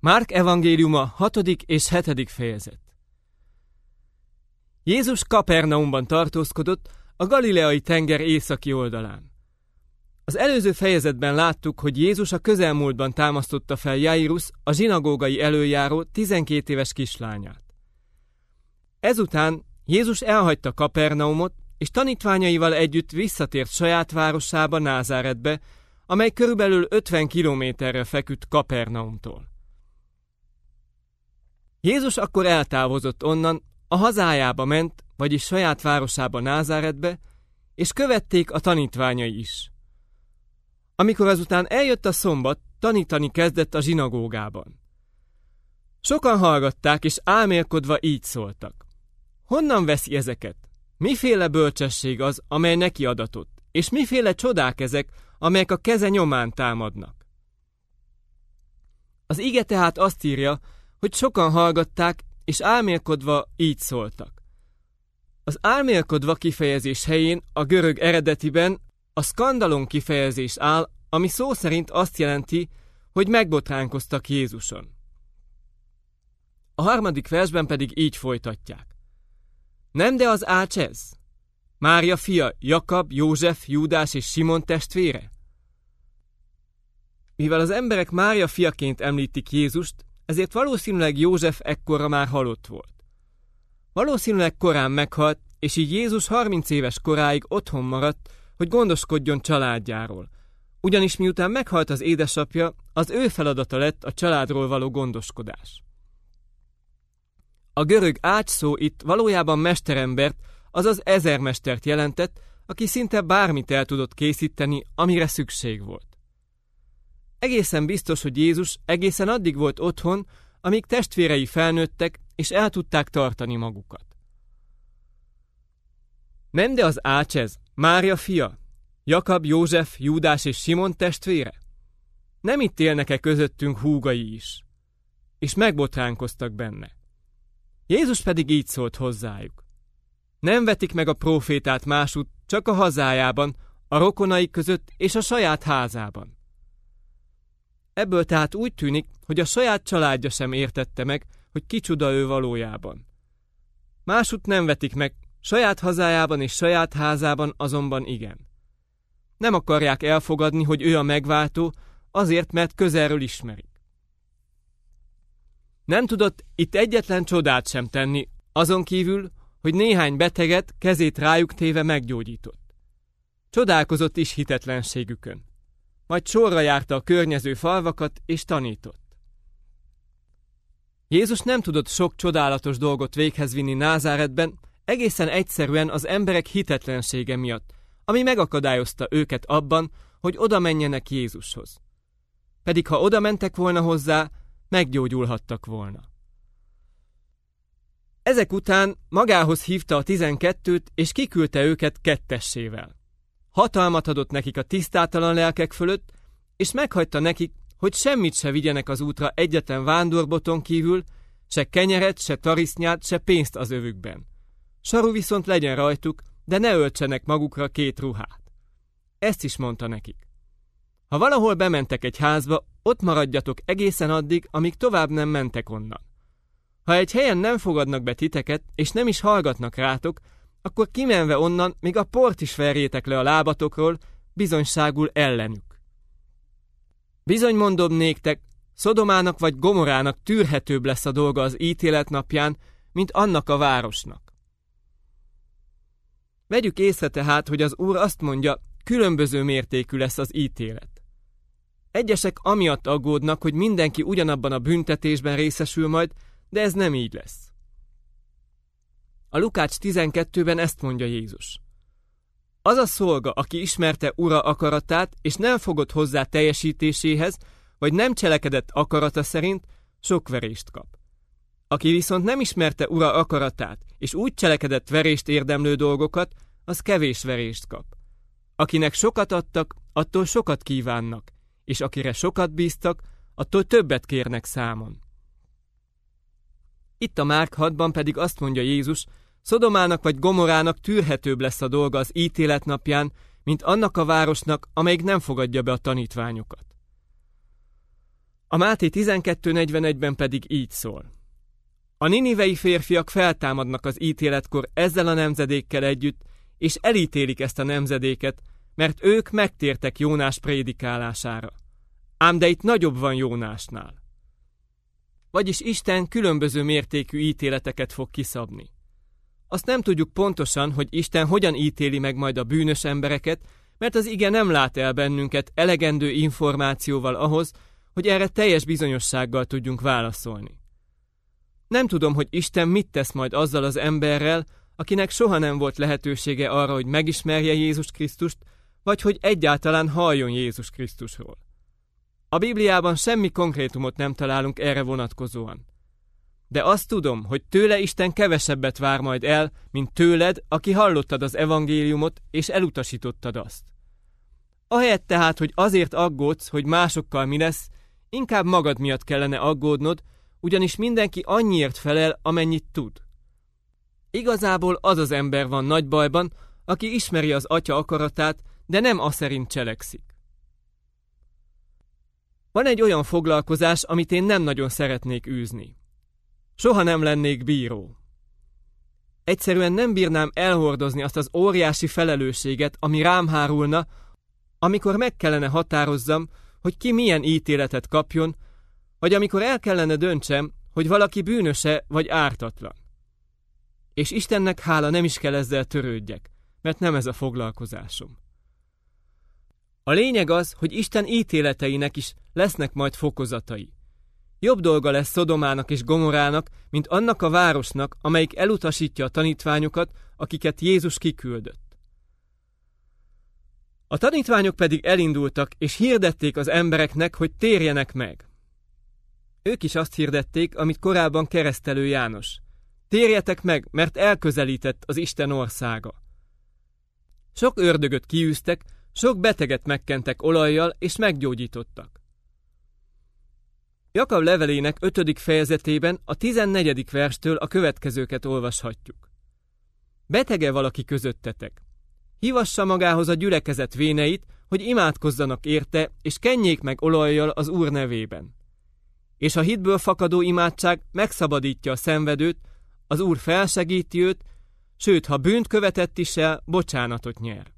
Márk evangéliuma 6. és 7. fejezet. Jézus Kapernaumban tartózkodott, a Galileai tenger északi oldalán. Az előző fejezetben láttuk, hogy Jézus a közelmúltban támasztotta fel Jairus, a zsinagógai előjáró 12 éves kislányát. Ezután Jézus elhagyta Kapernaumot, és tanítványaival együtt visszatért saját városába, Názáretbe, amely körülbelül 50 kilométerre feküdt Kapernaumtól. Jézus akkor eltávozott onnan, a hazájába ment, vagyis saját városába, Názáretbe, és követték a tanítványai is. Amikor azután eljött a szombat, tanítani kezdett a zsinagógában. Sokan hallgatták, és álmélkodva így szóltak: honnan veszi ezeket? Miféle bölcsesség az, amely neki adatott, és miféle csodák ezek, amelyek a keze nyomán támadnak? Az ige tehát azt írja, hogy sokan hallgatták, és álmélkodva így szóltak. Az álmélkodva kifejezés helyén a görög eredetiben a skandalon kifejezés áll, ami szó szerint azt jelenti, hogy megbotránkoztak Jézuson. A 3. versben pedig így folytatják. Nem de az ács ez? Mária fia, Jakab, József, Júdás és Simon testvére? Mivel az emberek Mária fiaként említik Jézust, ezért valószínűleg József ekkorra már halott volt. Valószínűleg korán meghalt, és így Jézus 30 éves koráig otthon maradt, hogy gondoskodjon családjáról. Ugyanis miután meghalt az édesapja, az ő feladata lett a családról való gondoskodás. A görög ács szó itt valójában mesterembert, azaz ezermestert jelentett, aki szinte bármit el tudott készíteni, amire szükség volt. Egészen biztos, hogy Jézus egészen addig volt otthon, amíg testvérei felnőttek, és el tudták tartani magukat. Nem de az ács ez, Mária fia, Jakab, József, Júdás és Simon testvére? Nem itt élnek-e közöttünk húgai is? És megbotránkoztak benne. Jézus pedig így szólt hozzájuk. Nem vetik meg a prófétát másút, csak a hazájában, a rokonai között és a saját házában. Ebből tehát úgy tűnik, hogy a saját családja sem értette meg, hogy kicsoda ő valójában. Másút nem vetik meg, saját hazájában és saját házában azonban igen. Nem akarják elfogadni, hogy ő a megváltó, azért, mert közelről ismerik. Nem tudott itt egyetlen csodát sem tenni, azon kívül, hogy néhány beteget kezét rájuk téve meggyógyított. Csodálkozott is hitetlenségükön. Majd sorra járta a környező falvakat és tanított. Jézus nem tudott sok csodálatos dolgot véghez vinni Názáretben, egészen egyszerűen az emberek hitetlensége miatt, ami megakadályozta őket abban, hogy oda menjenek Jézushoz. Pedig ha oda mentek volna hozzá, meggyógyulhattak volna. Ezek után magához hívta a 12-t, és kiküldte őket kettessével. Hatalmat adott nekik a tisztátalan lelkek fölött, és meghagyta nekik, hogy semmit se vigyenek az útra egyetlen vándorboton kívül, se kenyeret, se tarisznyát, se pénzt az övükben. Saru viszont legyen rajtuk, de ne öltsenek magukra 2 ruhát. Ezt is mondta nekik. Ha valahol bementek egy házba, ott maradjatok egészen addig, amíg tovább nem mentek onnan. Ha egy helyen nem fogadnak be titeket, és nem is hallgatnak rátok, akkor kimenve onnan még a port is verjétek le a lábatokról, bizonyságul ellenük. Bizony mondom néktek, Szodomának vagy Gomorának tűrhetőbb lesz a dolga az ítélet napján, mint annak a városnak. Vegyük észre tehát, hogy az Úr azt mondja, különböző mértékű lesz az ítélet. Egyesek amiatt aggódnak, hogy mindenki ugyanabban a büntetésben részesül majd, de ez nem így lesz. A Lukács 12-ben ezt mondja Jézus. Az a szolga, aki ismerte ura akaratát, és nem fogott hozzá teljesítéséhez, vagy nem cselekedett akarata szerint, sok verést kap. Aki viszont nem ismerte ura akaratát, és úgy cselekedett verést érdemlő dolgokat, az kevés verést kap. Akinek sokat adtak, attól sokat kívánnak, és akire sokat bíztak, attól többet kérnek számon. Itt a Márk 6-ban pedig azt mondja Jézus, Szodomának vagy Gomorának tűrhetőbb lesz a dolga az ítélet napján, mint annak a városnak, amelyik nem fogadja be a tanítványokat. A Máté 12:41-ben pedig így szól. A ninivei férfiak feltámadnak az ítéletkor ezzel a nemzedékkel együtt, és elítélik ezt a nemzedéket, mert ők megtértek Jónás prédikálására. Ám de itt nagyobb van Jónásnál. Vagyis Isten különböző mértékű ítéleteket fog kiszabni. Azt nem tudjuk pontosan, hogy Isten hogyan ítéli meg majd a bűnös embereket, mert az ige nem lát el bennünket elegendő információval ahhoz, hogy erre teljes bizonyossággal tudjunk válaszolni. Nem tudom, hogy Isten mit tesz majd azzal az emberrel, akinek soha nem volt lehetősége arra, hogy megismerje Jézus Krisztust, vagy hogy egyáltalán halljon Jézus Krisztusról. A Bibliában semmi konkrétumot nem találunk erre vonatkozóan. De azt tudom, hogy tőle Isten kevesebbet vár majd el, mint tőled, aki hallottad az evangéliumot, és elutasítottad azt. Ahelyett tehát, hogy azért aggódsz, hogy másokkal mi lesz, inkább magad miatt kellene aggódnod, ugyanis mindenki annyiért felel, amennyit tud. Igazából az az ember van nagy bajban, aki ismeri az Atya akaratát, de nem aszerint cselekszik. Van egy olyan foglalkozás, amit én nem nagyon szeretnék űzni. Soha nem lennék bíró. Egyszerűen nem bírnám elhordozni azt az óriási felelősséget, ami rám hárulna, amikor meg kellene határozzam, hogy ki milyen ítéletet kapjon, vagy amikor el kellene döntsem, hogy valaki bűnöse vagy ártatlan. És Istennek hála nem is kell ezzel törődjek, mert nem ez a foglalkozásom. A lényeg az, hogy Isten ítéleteinek is lesznek majd fokozatai. Jobb dolga lesz Szodomának és Gomorának, mint annak a városnak, amelyik elutasítja a tanítványokat, akiket Jézus kiküldött. A tanítványok pedig elindultak, és hirdették az embereknek, hogy térjenek meg. Ők is azt hirdették, amit korábban Keresztelő János. Térjetek meg, mert elközelített az Isten országa. Sok ördögöt kiűztek, sok beteget megkentek olajjal, és meggyógyítottak. Jakab levelének 5. fejezetében a 14. verstől a következőket olvashatjuk. Betege valaki közöttetek. Hívassa magához a gyülekezet véneit, hogy imádkozzanak érte, és kenjék meg olajjal az Úr nevében. És a hitből fakadó imádság megszabadítja a szenvedőt, az Úr felsegíti őt, sőt, ha bűnt követett is el, bocsánatot nyer.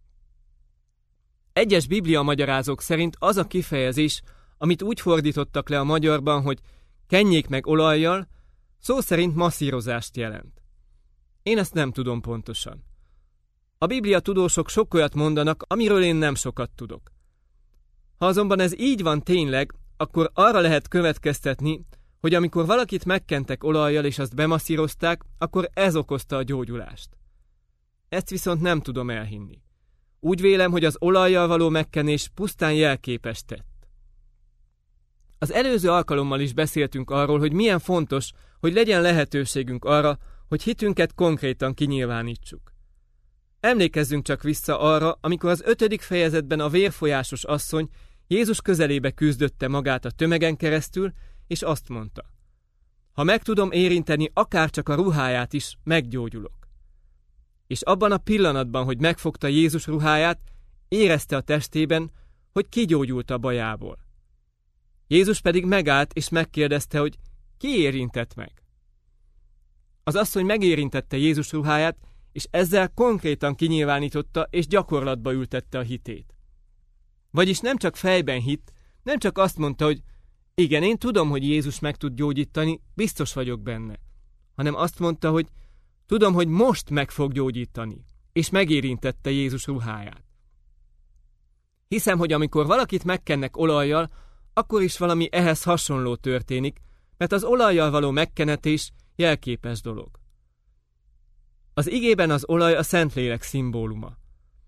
Egyes biblia magyarázók szerint az a kifejezés, amit úgy fordítottak le a magyarban, hogy kenjék meg olajjal, szó szerint masszírozást jelent. Én ezt nem tudom pontosan. A Biblia tudósok sok olyat mondanak, amiről én nem sokat tudok. Ha azonban ez így van tényleg, akkor arra lehet következtetni, hogy amikor valakit megkentek olajjal és azt bemasszírozták, akkor ez okozta a gyógyulást. Ezt viszont nem tudom elhinni. Úgy vélem, hogy az olajjal való megkenés pusztán jelképes tett. Az előző alkalommal is beszéltünk arról, hogy milyen fontos, hogy legyen lehetőségünk arra, hogy hitünket konkrétan kinyilvánítsuk. Emlékezzünk csak vissza arra, amikor az 5. fejezetben a vérfolyásos asszony Jézus közelébe küzdötte magát a tömegen keresztül, és azt mondta: ha meg tudom érinteni akárcsak a ruháját is, meggyógyulok. És abban a pillanatban, hogy megfogta Jézus ruháját, érezte a testében, hogy kigyógyult a bajából. Jézus pedig megállt, és megkérdezte, hogy ki érintett meg. Az asszony megérintette Jézus ruháját, és ezzel konkrétan kinyilvánította és gyakorlatba ültette a hitét. Vagyis nem csak fejben hitt, nem csak azt mondta, hogy igen, én tudom, hogy Jézus meg tud gyógyítani, biztos vagyok benne, hanem azt mondta, hogy tudom, hogy most meg fog gyógyítani, és megérintette Jézus ruháját. Hiszem, hogy amikor valakit megkennek olajjal, akkor is valami ehhez hasonló történik, mert az olajjal való megkenetés jelképes dolog. Az igében az olaj a Szentlélek szimbóluma.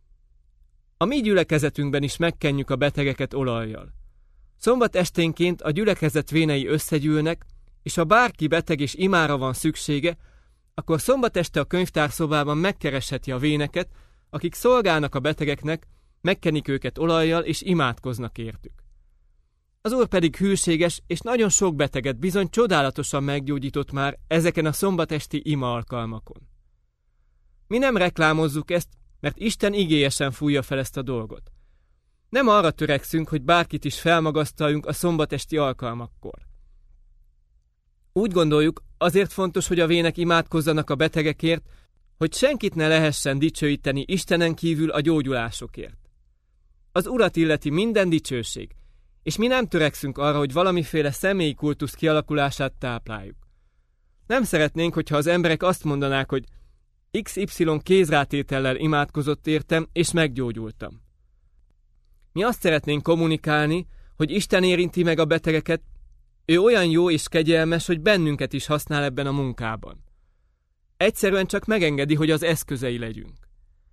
A mi gyülekezetünkben is megkenjük a betegeket olajjal. Szombat esténként a gyülekezet vénei összegyűlnek, és ha bárki beteg és imára van szüksége, akkor szombat este a könyvtárszobában megkeresheti a véneket, akik szolgálnak a betegeknek, megkenik őket olajjal és imádkoznak értük. Az Úr pedig hűséges, és nagyon sok beteget bizony csodálatosan meggyógyított már ezeken a szombatesti ima alkalmakon. Mi nem reklámozzuk ezt, mert Isten igélyesen fújja fel ezt a dolgot. Nem arra törekszünk, hogy bárkit is felmagasztaljunk a szombatesti alkalmakkor. Úgy gondoljuk, azért fontos, hogy a vének imádkozzanak a betegekért, hogy senkit ne lehessen dicsőíteni Istenen kívül a gyógyulásokért. Az Urat illeti minden dicsőség, és mi nem törekszünk arra, hogy valamiféle személyi kultusz kialakulását tápláljuk. Nem szeretnénk, hogyha az emberek azt mondanák, hogy XY kézrátétellel imádkozott értem, és meggyógyultam. Mi azt szeretnénk kommunikálni, hogy Isten érinti meg a betegeket, ő olyan jó és kegyelmes, hogy bennünket is használ ebben a munkában. Egyszerűen csak megengedi, hogy az eszközei legyünk.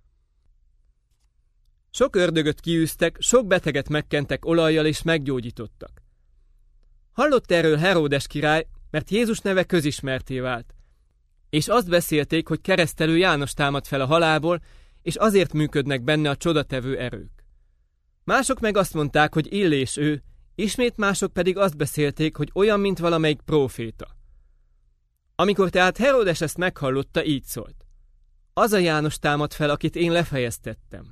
Sok ördögöt kiűztek, sok beteget megkentek olajjal és meggyógyítottak. Hallott erről Heródes király, mert Jézus neve közismertté vált, és azt beszélték, hogy keresztelő János támad fel a halálból, és azért működnek benne a csodatevő erők. Mások meg azt mondták, hogy Illés ő, ismét mások pedig azt beszélték, hogy olyan, mint valamelyik próféta. Amikor tehát Heródes ezt meghallotta, így szólt: az a János támad fel, akit én lefejeztettem.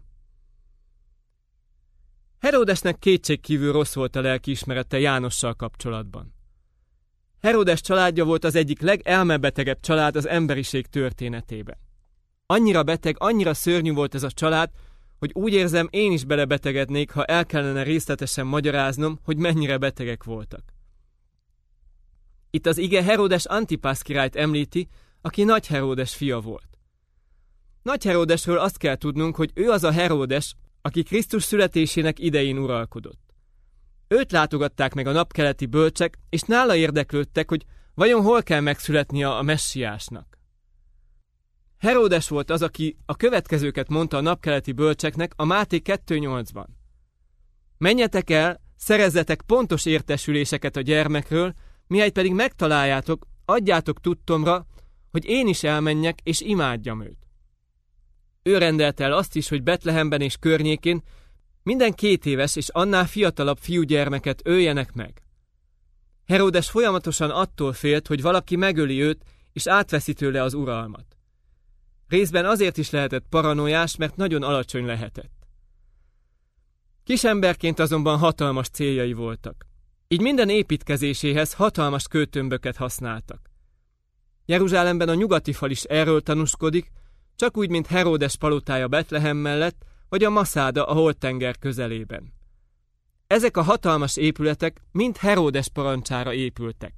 Heródesnek kétségkívül rossz volt a lelkiismerete Jánossal kapcsolatban. Heródes családja volt az egyik legelmebetegebb család az emberiség történetében. Annyira beteg, annyira szörnyű volt ez a család, hogy úgy érzem, én is belebetegednék, ha el kellene részletesen magyaráznom, hogy mennyire betegek voltak. Itt az ige Heródes Antipász királyt említi, aki Nagy Heródes fia volt. Nagy Heródesről azt kell tudnunk, hogy ő az a Heródes, aki Krisztus születésének idején uralkodott. Őt látogatták meg a napkeleti bölcsek, és nála érdeklődtek, hogy vajon hol kell megszületnie a messiásnak. Heródes volt az, aki a következőket mondta a napkeleti bölcseknek a Máté 2.8-ban. Menjetek el, szerezzetek pontos értesüléseket a gyermekről, mihelyt pedig megtaláljátok, adjátok tudtomra, hogy én is elmenjek és imádjam őt. Ő rendelte el azt is, hogy Betlehemben és környékén minden 2 éves és annál fiatalabb fiúgyermeket öljenek meg. Heródes folyamatosan attól félt, hogy valaki megöli őt, és átveszi tőle az uralmat. Részben azért is lehetett paranoiás, mert nagyon alacsony lehetett. Kisemberként azonban hatalmas céljai voltak. Így minden építkezéséhez hatalmas kőtömböket használtak. Jeruzsálemben a nyugati fal is erről tanúskodik, csak úgy, mint Heródes palotája Betlehem mellett, vagy a Maszáda a Holtenger közelében. Ezek a hatalmas épületek mind Heródes parancsára épültek.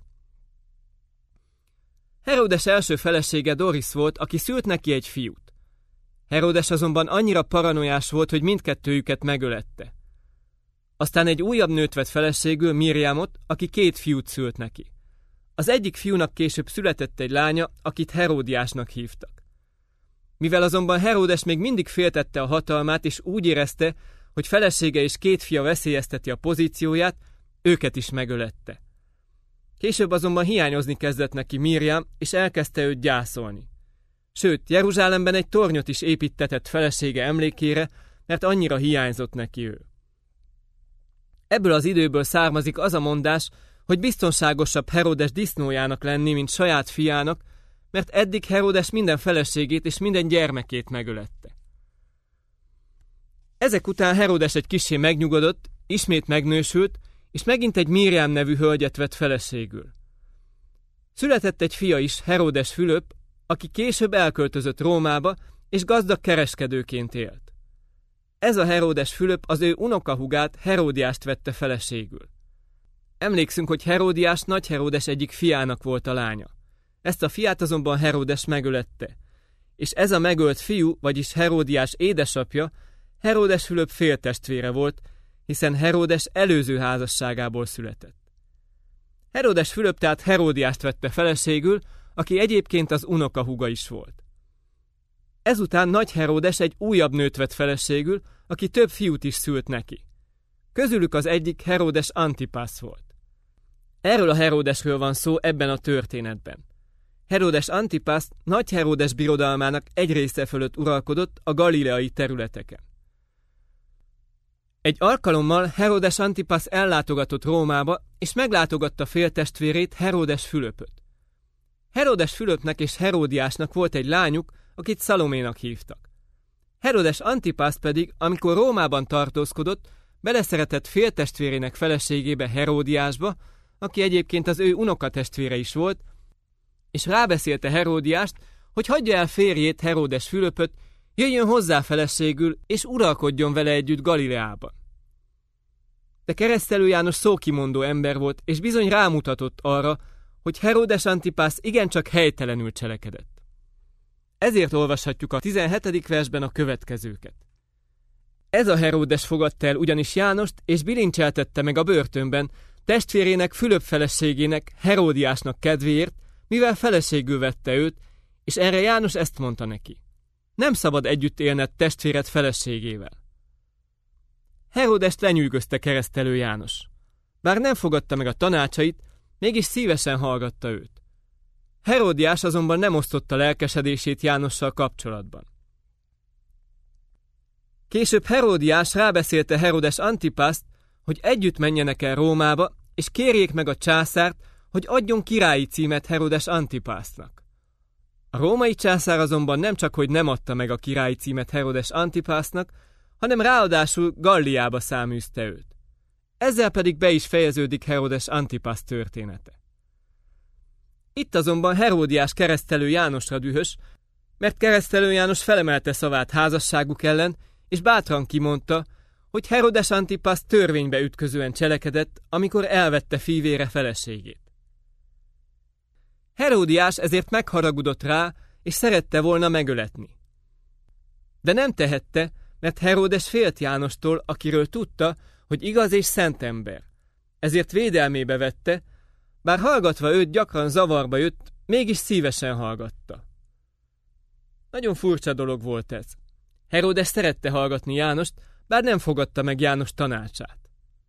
Heródes első felesége Doris volt, aki szült neki egy fiút. Heródes azonban annyira paranoiás volt, hogy mindkettőjüket megölette. Aztán egy újabb nőt vett feleségül, Mirjamot, aki 2 fiút szült neki. Az egyik fiúnak később született egy lánya, akit Heródiásnak hívtak. Mivel azonban Heródes még mindig féltette a hatalmát, és úgy érezte, hogy felesége és 2 fia veszélyezteti a pozícióját, őket is megölette. Később azonban hiányozni kezdett neki Mirjam, és elkezdte őt gyászolni. Sőt, Jeruzsálemben egy tornyot is építtetett felesége emlékére, mert annyira hiányzott neki ő. Ebből az időből származik az a mondás, hogy biztonságosabb Heródes disznójának lenni, mint saját fiának, mert eddig Heródes minden feleségét és minden gyermekét megölette. Ezek után Heródes egy kissé megnyugodott, ismét megnősült, és megint egy Mirjam nevű hölgyet vett feleségül. Született egy fia is, Heródes Fülöp, aki később elköltözött Rómába, és gazdag kereskedőként élt. Ez a Heródes Fülöp az ő unokahúgát, Heródiást vette feleségül. Emlékszünk, hogy Heródiás Nagy Heródes egyik fiának volt a lánya. Ezt a fiát azonban Heródes megölette, és ez a megölt fiú, vagyis Heródiás édesapja, Heródes Fülöp féltestvére volt, hiszen Heródes előző házasságából született. Heródes Fülöp tehát Heródiást vette feleségül, aki egyébként az unokahúga is volt. Ezután Nagy Heródes egy újabb nőt vett feleségül, aki több fiút is szült neki. Közülük az egyik Heródes Antipász volt. Erről a Heródesről van szó ebben a történetben. Heródes Antipász Nagy Heródes birodalmának egy része fölött uralkodott a galileai területeken. Egy alkalommal Heródes Antipász ellátogatott Rómába, és meglátogatta féltestvérét, Heródes Fülöpöt. Heródes Fülöpnek és Heródiásnak volt egy lányuk, akit Szaloménak hívtak. Heródes Antipász pedig, amikor Rómában tartózkodott, beleszeretett féltestvérének feleségébe, Heródiásba, aki egyébként az ő unokatestvére is volt, és rábeszélte Heródiást, hogy hagyja el férjét, Heródes Fülöpöt, jöjjön hozzá feleségül, és uralkodjon vele együtt Galileában. De Keresztelő János szókimondó ember volt, és bizony rámutatott arra, hogy Heródes Antipász igencsak helytelenül cselekedett. Ezért olvashatjuk a 17. versben a következőket. Ez a Heródes fogadta el ugyanis Jánost, és bilincseltette meg a börtönben, testvérének Fülöp feleségének, Heródiásnak kedvéért, mivel feleségül vette őt, és erre János ezt mondta neki. Nem szabad együtt élned testvéred feleségével. Heródest lenyűgözte Keresztelő János. Bár nem fogadta meg a tanácsait, mégis szívesen hallgatta őt. Heródiás azonban nem osztotta lelkesedését Jánossal kapcsolatban. Később Heródiás rábeszélte Herodes Antipászt, hogy együtt menjenek el Rómába, és kérjék meg a császárt, hogy adjon királyi címet Herodes Antipásznak. A római császár azonban nem csak hogy nem adta meg a királyi címet Herodes Antipásznak, hanem ráadásul Galliába száműzte őt. Ezzel pedig be is fejeződik Herodes Antipász története. Itt azonban Heródiás Keresztelő Jánosra dühös, mert Keresztelő János felemelte szavát házasságuk ellen, és bátran kimondta, hogy Herodes Antipász törvénybe ütközően cselekedett, amikor elvette fivére feleségét. Heródiás ezért megharagudott rá, és szerette volna megöletni. De nem tehette, mert Heródes félt Jánostól, akiről tudta, hogy igaz és szent ember. Ezért védelmébe vette, bár hallgatva őt gyakran zavarba jött, mégis szívesen hallgatta. Nagyon furcsa dolog volt ez. Heródes szerette hallgatni Jánost, bár nem fogadta meg János tanácsát.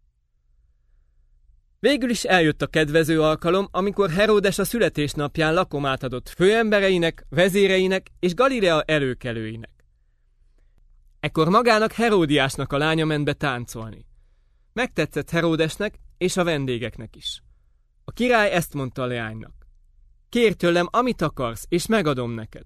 Végül is eljött a kedvező alkalom, amikor Heródes a születésnapján lakomát adott főembereinek, vezéreinek és Galilea előkelőinek. Ekkor magának Heródiásnak a lánya ment be táncolni. Megtetszett Heródesnek és a vendégeknek is. A király ezt mondta a leánynak. Kérj tőlem, amit akarsz, és megadom neked.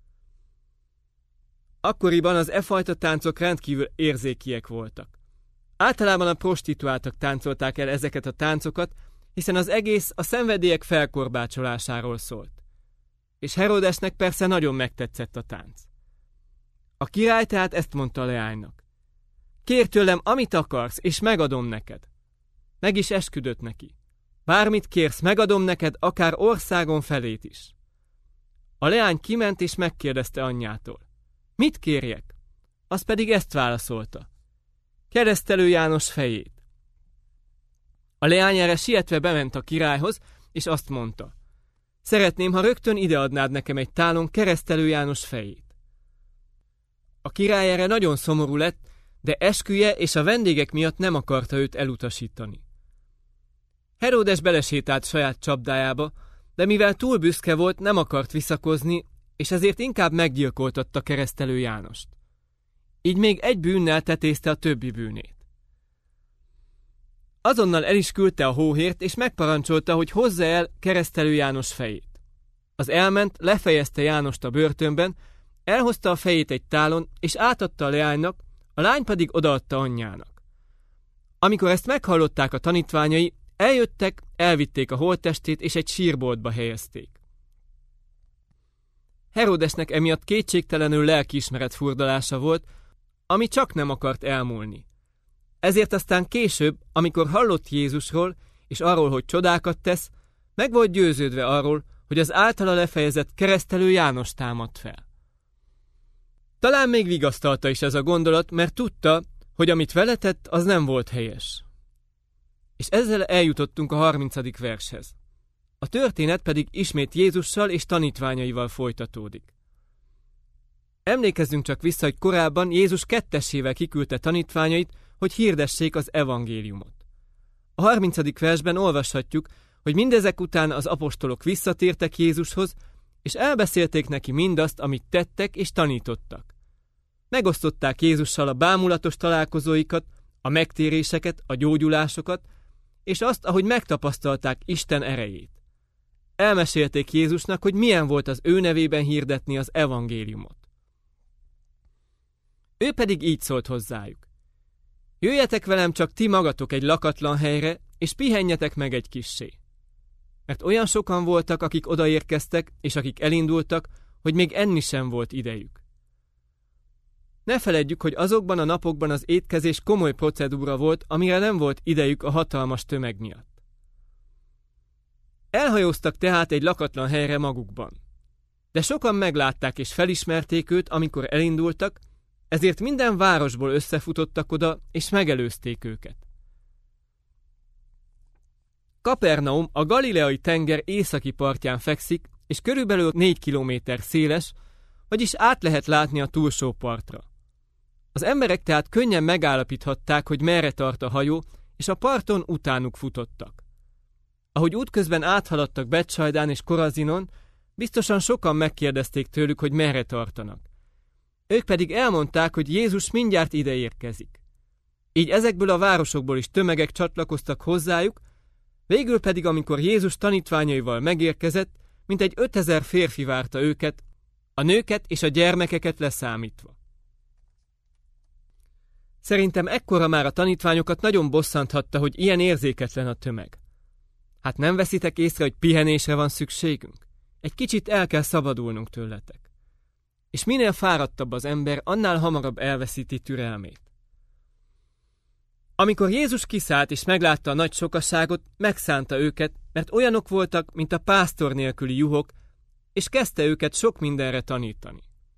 Akkoriban az e fajta táncok rendkívül érzékiek voltak. Általában a prostituáltak táncolták el ezeket a táncokat, hiszen az egész a szenvedélyek felkorbácsolásáról szólt. És Heródesnek persze nagyon megtetszett a tánc. A király tehát ezt mondta a leánynak. Kérj tőlem, amit akarsz, és megadom neked. Meg is esküdött neki. Bármit kérsz, megadom neked, akár országon felét is. A leány kiment és megkérdezte anyjától. Mit kérjek? Az pedig ezt válaszolta. Keresztelő János fejét. A leány erre sietve bement a királyhoz, és azt mondta. Szeretném, ha rögtön ideadnád nekem egy tálon Keresztelő János fejét. A király erre nagyon szomorú lett, de esküje és a vendégek miatt nem akarta őt elutasítani. Heródes belesétált saját csapdájába, de mivel túl büszke volt, nem akart visszakozni, és ezért inkább meggyilkoltatta Keresztelő Jánost. Így még egy bűnnel tetézte a többi bűnét. Azonnal el is küldte a hóhért, és megparancsolta, hogy hozza el Keresztelő János fejét. Az elment, lefejezte Jánost a börtönben, elhozta a fejét egy tálon, és átadta a leánynak, a lány pedig odaadta anyjának. Amikor ezt meghallották a tanítványai, eljöttek, elvitték a holttestét, és egy sírboltba helyezték. Heródesnek emiatt kétségtelenül lelkiismeret furdalása volt, ami csak nem akart elmúlni. Ezért aztán később, amikor hallott Jézusról, és arról, hogy csodákat tesz, meg volt győződve arról, hogy az általa lefejezett Keresztelő János támad fel. Talán még vigasztalta is ez a gondolat, mert tudta, hogy amit vele tett, az nem volt helyes. És ezzel eljutottunk a 30. vershez. A történet pedig ismét Jézussal és tanítványaival folytatódik. Emlékezzünk csak vissza, hogy korábban Jézus kettessével kiküldte tanítványait, hogy hirdessék az evangéliumot. A 30. versben olvashatjuk, hogy mindezek után az apostolok visszatértek Jézushoz, és elbeszélték neki mindazt, amit tettek és tanítottak. Megosztották Jézussal a bámulatos találkozóikat, a megtéréseket, a gyógyulásokat, és azt, ahogy megtapasztalták Isten erejét. Elmesélték Jézusnak, hogy milyen volt az ő nevében hirdetni az evangéliumot. Ő pedig így szólt hozzájuk. Jöjjetek velem csak ti magatok egy lakatlan helyre, és pihenjetek meg egy kissé. Mert olyan sokan voltak, akik odaérkeztek, és akik elindultak, hogy még enni sem volt idejük. Ne feledjük, hogy azokban a napokban az étkezés komoly procedúra volt, amire nem volt idejük a hatalmas tömeg miatt. Elhajóztak tehát egy lakatlan helyre magukban. De sokan meglátták és felismerték őt, amikor elindultak, ezért minden városból összefutottak oda, és megelőzték őket. Kapernaum a Galileai tenger északi partján fekszik, és körülbelül 4 kilométer széles, vagyis át lehet látni a túlsó partra. Az emberek tehát könnyen megállapíthatták, hogy merre tart a hajó, és a parton utánuk futottak. Ahogy útközben áthaladtak Betsajdán és Korazinon, biztosan sokan megkérdezték tőlük, hogy merre tartanak. Ők pedig elmondták, hogy Jézus mindjárt ide érkezik. Így ezekből a városokból is tömegek csatlakoztak hozzájuk, végül pedig, amikor Jézus tanítványaival megérkezett, mintegy 5000 férfi várta őket, a nőket és a gyermekeket leszámítva. Szerintem ekkora már a tanítványokat nagyon bosszanthatta, hogy ilyen érzéketlen a tömeg. Hát nem veszitek észre, hogy pihenésre van szükségünk? Egy kicsit el kell szabadulnunk tőletek. És minél fáradtabb az ember, annál hamarabb elveszíti türelmét. Amikor Jézus kiszállt és meglátta a nagy sokaságot, megszánta őket, mert olyanok voltak, mint a pásztor nélküli juhok, és kezdte őket sok mindenre tanítani.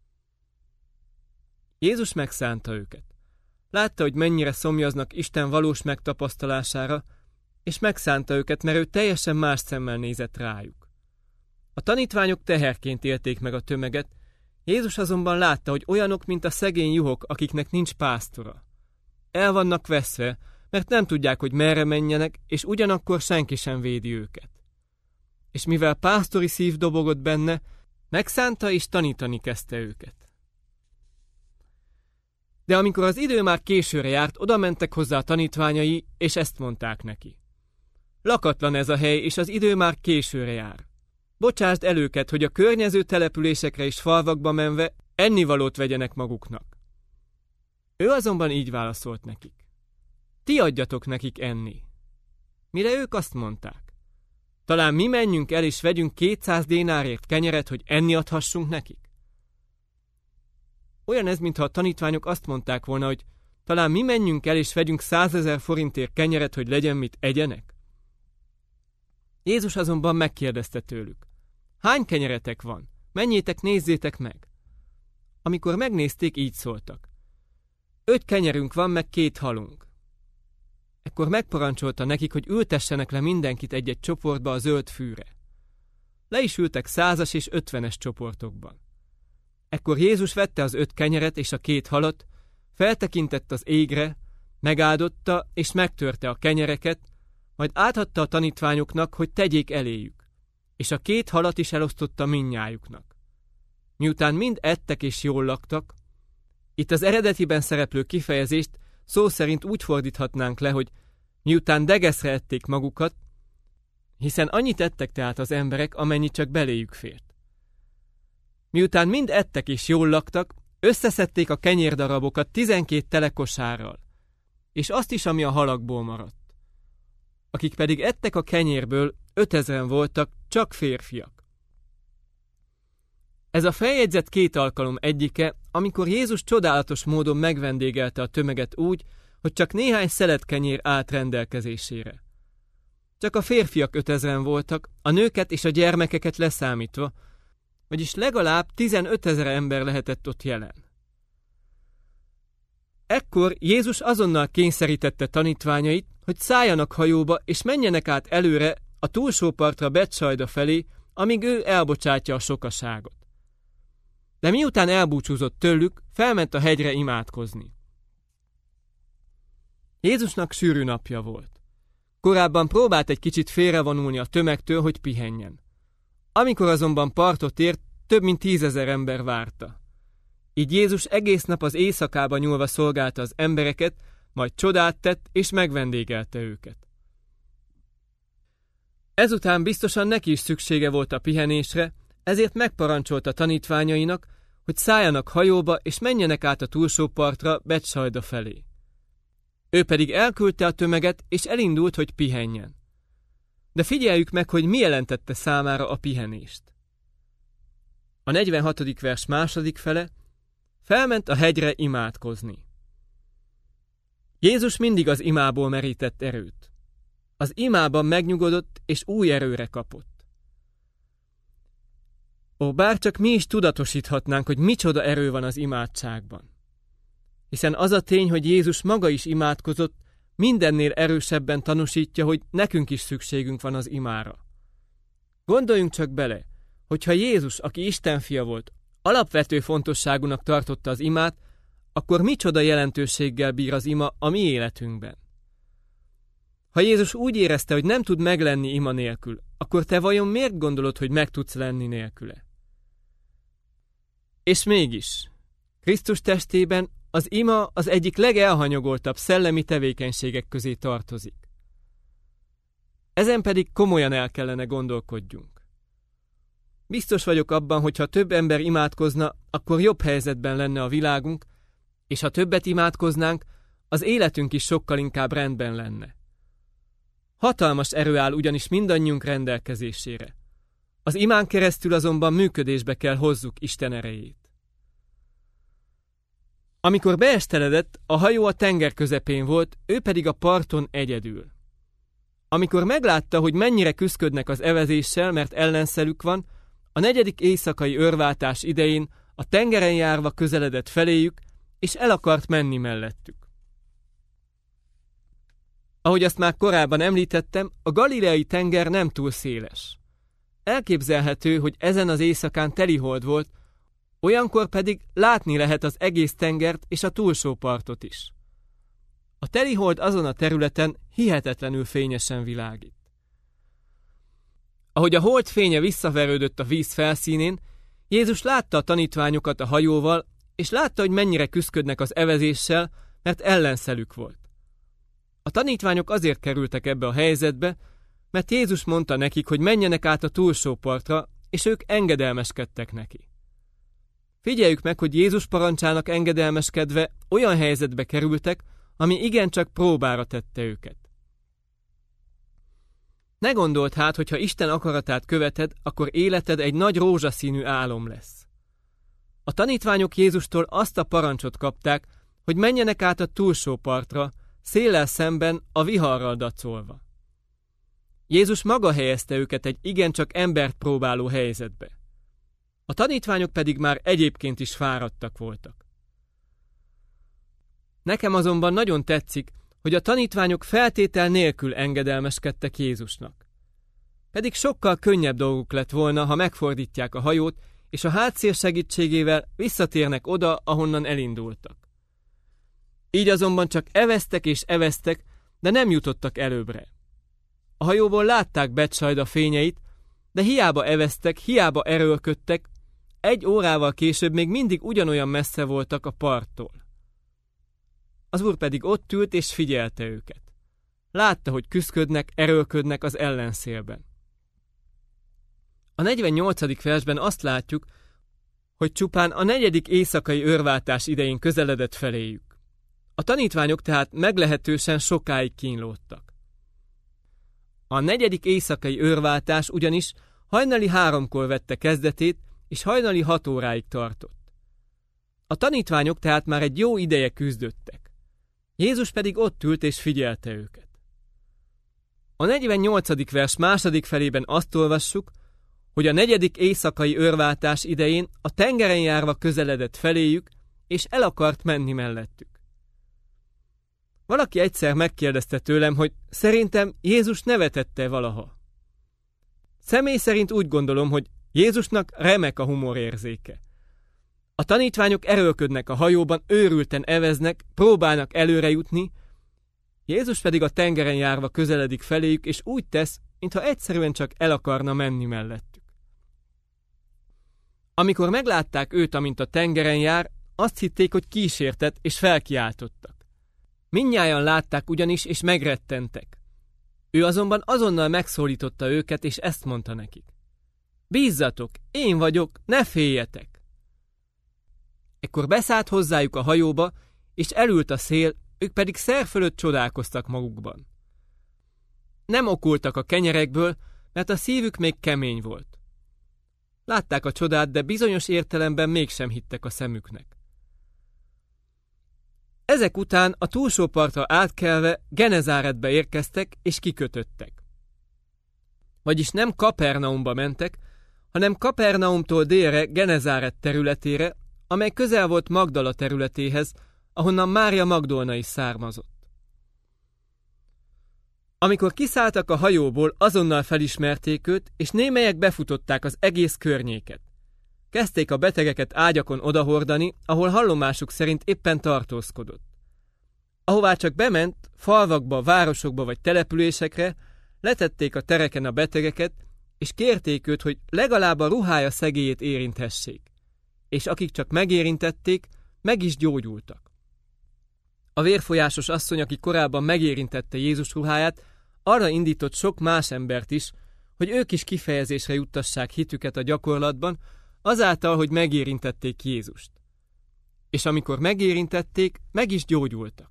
Jézus megszánta őket. Látta, hogy mennyire szomjaznak Isten valós megtapasztalására, és megszánta őket, mert ő teljesen más szemmel nézett rájuk. A tanítványok teherként élték meg a tömeget, Jézus azonban látta, hogy olyanok, mint a szegény juhok, akiknek nincs pásztora. El vannak veszve, mert nem tudják, hogy merre menjenek, és ugyanakkor senki sem védi őket. És mivel pásztori szív dobogott benne, megszánta és tanítani kezdte őket. De amikor az idő már későre járt, oda mentek hozzá a tanítványai, és ezt mondták neki. Lakatlan ez a hely, és az idő már későre jár. Bocsásd el őket, hogy a környező településekre és falvakba menve ennivalót vegyenek maguknak. Ő azonban így válaszolt nekik. Ti adjatok nekik enni. Mire ők azt mondták. Talán mi menjünk el és vegyünk 200 dénárért kenyeret, hogy enni adhassunk nekik? Olyan ez, mintha a tanítványok azt mondták volna, hogy talán mi menjünk el és vegyünk 100 000 forintért kenyeret, hogy legyen mit egyenek? Jézus azonban megkérdezte tőlük. Hány kenyeretek van? Menjétek, nézzétek meg! Amikor megnézték, így szóltak. 5 kenyerünk van, meg 2 halunk. Ekkor megparancsolta nekik, hogy ültessenek le mindenkit egy-egy csoportba a zöld fűre. Le is ültek 100-as és 50-es csoportokban. Ekkor Jézus vette az 5 kenyeret és a 2 halat, feltekintett az égre, megáldotta és megtörte a kenyereket, majd átadta a tanítványoknak, hogy tegyék eléjük, és a 2 halat is elosztotta mindnyájuknak. Miután mind ettek és jól laktak, itt az eredetiben szereplő kifejezést szó szerint úgy fordíthatnánk le, hogy miután degeszre ették magukat, hiszen annyit ettek tehát az emberek, amennyi csak beléjük fért. Miután mind ettek és jól laktak, összeszedték a kenyérdarabokat 12 tele kosárral, és azt is, ami a halakból maradt. Akik pedig ettek a kenyérből, 5000 voltak, csak férfiak. Ez a feljegyzett 2 alkalom egyike, amikor Jézus csodálatos módon megvendégelte a tömeget úgy, hogy csak néhány szelet kenyér állt rendelkezésére. Csak a férfiak 5000 voltak, a nőket és a gyermekeket leszámítva, vagyis legalább 15 000 ember lehetett ott jelen. Ekkor Jézus azonnal kényszerítette tanítványait, hogy szálljanak hajóba és menjenek át előre a túlsó partra Betsajda felé, amíg ő elbocsátja a sokaságot. De miután elbúcsúzott tőlük, felment a hegyre imádkozni. Jézusnak sűrű napja volt. Korábban próbált egy kicsit félrevonulni a tömegtől, hogy pihenjen. Amikor azonban partot ért, több mint 10 000 ember várta. Így Jézus egész nap az éjszakába nyúlva szolgálta az embereket, majd csodát tett és megvendégelte őket. Ezután biztosan neki is szüksége volt a pihenésre, ezért megparancsolta tanítványainak, hogy szálljanak hajóba és menjenek át a túlsó partra Betsajda felé. Ő pedig elküldte a tömeget, és elindult, hogy pihenjen. De figyeljük meg, hogy mi jelentette számára a pihenést. A 46. vers második fele: felment a hegyre imádkozni. Jézus mindig az imából merített erőt. Az imában megnyugodott, és új erőre kapott. Bárcsak mi is tudatosíthatnánk, hogy micsoda erő van az imádságban. Hiszen az a tény, hogy Jézus maga is imádkozott, mindennél erősebben tanúsítja, hogy nekünk is szükségünk van az imára. Gondoljunk csak bele, hogyha Jézus, aki Isten fia volt, alapvető fontosságúnak tartotta az imát, akkor micsoda jelentőséggel bír az ima a mi életünkben. Ha Jézus úgy érezte, hogy nem tud meglenni ima nélkül, akkor te vajon miért gondolod, hogy meg tudsz lenni nélküle? És mégis, Krisztus testében az ima az egyik legelhanyagoltabb szellemi tevékenységek közé tartozik. Ezen pedig komolyan el kellene gondolkodjunk. Biztos vagyok abban, hogy ha több ember imádkozna, akkor jobb helyzetben lenne a világunk, és ha többet imádkoznánk, az életünk is sokkal inkább rendben lenne. Hatalmas erő áll ugyanis mindannyiunk rendelkezésére. Az imán keresztül azonban működésbe kell hozzuk Isten erejét. Amikor beesteledett, a hajó a tenger közepén volt, ő pedig a parton egyedül. Amikor meglátta, hogy mennyire küszködnek az evezéssel, mert ellenszelük van, a 4. éjszakai őrváltás idején a tengeren járva közeledett feléjük, és el akart menni mellettük. Ahogy azt már korábban említettem, a Galileai tenger nem túl széles. Elképzelhető, hogy ezen az éjszakán telihold volt, olyankor pedig látni lehet az egész tengert és a túlsó partot is. A telihold azon a területen hihetetlenül fényesen világít. Ahogy a hold fénye visszaverődött a víz felszínén, Jézus látta a tanítványokat a hajóval, és látta, hogy mennyire küszködnek az evezéssel, mert ellenszelük volt. A tanítványok azért kerültek ebbe a helyzetbe, mert Jézus mondta nekik, hogy menjenek át a túlsó partra, és ők engedelmeskedtek neki. Figyeljük meg, hogy Jézus parancsának engedelmeskedve olyan helyzetbe kerültek, ami igencsak próbára tette őket. Ne gondold hát, hogy ha Isten akaratát követed, akkor életed egy nagy rózsaszínű álom lesz. A tanítványok Jézustól azt a parancsot kapták, hogy menjenek át a túlsó partra, széllel szemben, a viharral dacolva. Jézus maga helyezte őket egy igencsak embert próbáló helyzetbe. A tanítványok pedig már egyébként is fáradtak voltak. Nekem azonban nagyon tetszik, hogy a tanítványok feltétel nélkül engedelmeskedtek Jézusnak. Pedig sokkal könnyebb dolguk lett volna, ha megfordítják a hajót, és a hátszél segítségével visszatérnek oda, ahonnan elindultak. Így azonban csak eveztek és eveztek, de nem jutottak előbbre. A hajóból látták Betsaida fényeit, de hiába eveztek, hiába erőlködtek, 1 órával később még mindig ugyanolyan messze voltak a parttól. Az Úr pedig ott ült és figyelte őket. Látta, hogy küszködnek, erőlködnek az ellenszélben. A 48. versben azt látjuk, hogy csupán a 4. éjszakai őrváltás idején közeledett feléjük. A tanítványok tehát meglehetősen sokáig kínlódtak. A 4. éjszakai őrváltás ugyanis hajnali 3-kor vette kezdetét, és hajnali 6 óráig tartott. A tanítványok tehát már egy jó ideje küzdöttek. Jézus pedig ott ült és figyelte őket. A 48. vers második felében azt olvassuk, hogy a 4. éjszakai őrváltás idején a tengeren járva közeledett feléjük, és el akart menni mellettük. Valaki egyszer megkérdezte tőlem, hogy szerintem Jézus nevetette valaha. Személy szerint úgy gondolom, hogy Jézusnak remek a humorérzéke. A tanítványok erőlködnek a hajóban, őrülten eveznek, próbálnak előre jutni, Jézus pedig a tengeren járva közeledik feléjük, és úgy tesz, mintha egyszerűen csak el akarna menni mellettük. Amikor meglátták őt, amint a tengeren jár, azt hitték, hogy kísértett, és felkiáltottak. Mindnyájan látták ugyanis, és megrettentek. Ő azonban azonnal megszólította őket, és ezt mondta nekik. Bízzatok, én vagyok, ne féljetek! Ekkor beszállt hozzájuk a hajóba, és elült a szél, ők pedig szer fölött csodálkoztak magukban. Nem okultak a kenyerekből, mert a szívük még kemény volt. Látták a csodát, de bizonyos értelemben mégsem hittek a szemüknek. Ezek után a túlsó partra átkelve Genezáretbe érkeztek és kikötöttek. Vagyis nem Kapernaumba mentek, hanem Kapernaumtól délre Genezáret területére, amely közel volt Magdala területéhez, ahonnan Mária Magdolna is származott. Amikor kiszálltak a hajóból, azonnal felismerték őt, és némelyek befutották az egész környéket. Kezdték a betegeket ágyakon odahordani, ahol hallomásuk szerint éppen tartózkodott. Ahová csak bement, falvakba, városokba vagy településekre, letették a tereken a betegeket, és kérték őt, hogy legalább a ruhája szegélyét érinthessék. És akik csak megérintették, meg is gyógyultak. A vérfolyásos asszony, aki korábban megérintette Jézus ruháját, arra indított sok más embert is, hogy ők is kifejezésre juttassák hitüket a gyakorlatban, azáltal, hogy megérintették Jézust. És amikor megérintették, meg is gyógyultak.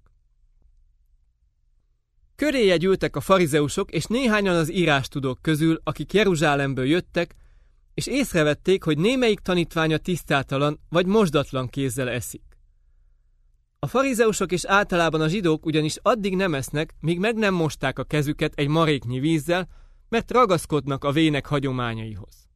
Köréje gyűltek a farizeusok és néhányan az írástudók közül, akik Jeruzsálemből jöttek, és észrevették, hogy némelyik tanítványa tisztátalan vagy mosdatlan kézzel eszik. A farizeusok és általában a zsidók ugyanis addig nem esznek, míg meg nem mosták a kezüket egy maréknyi vízzel, mert ragaszkodnak a vének hagyományaihoz.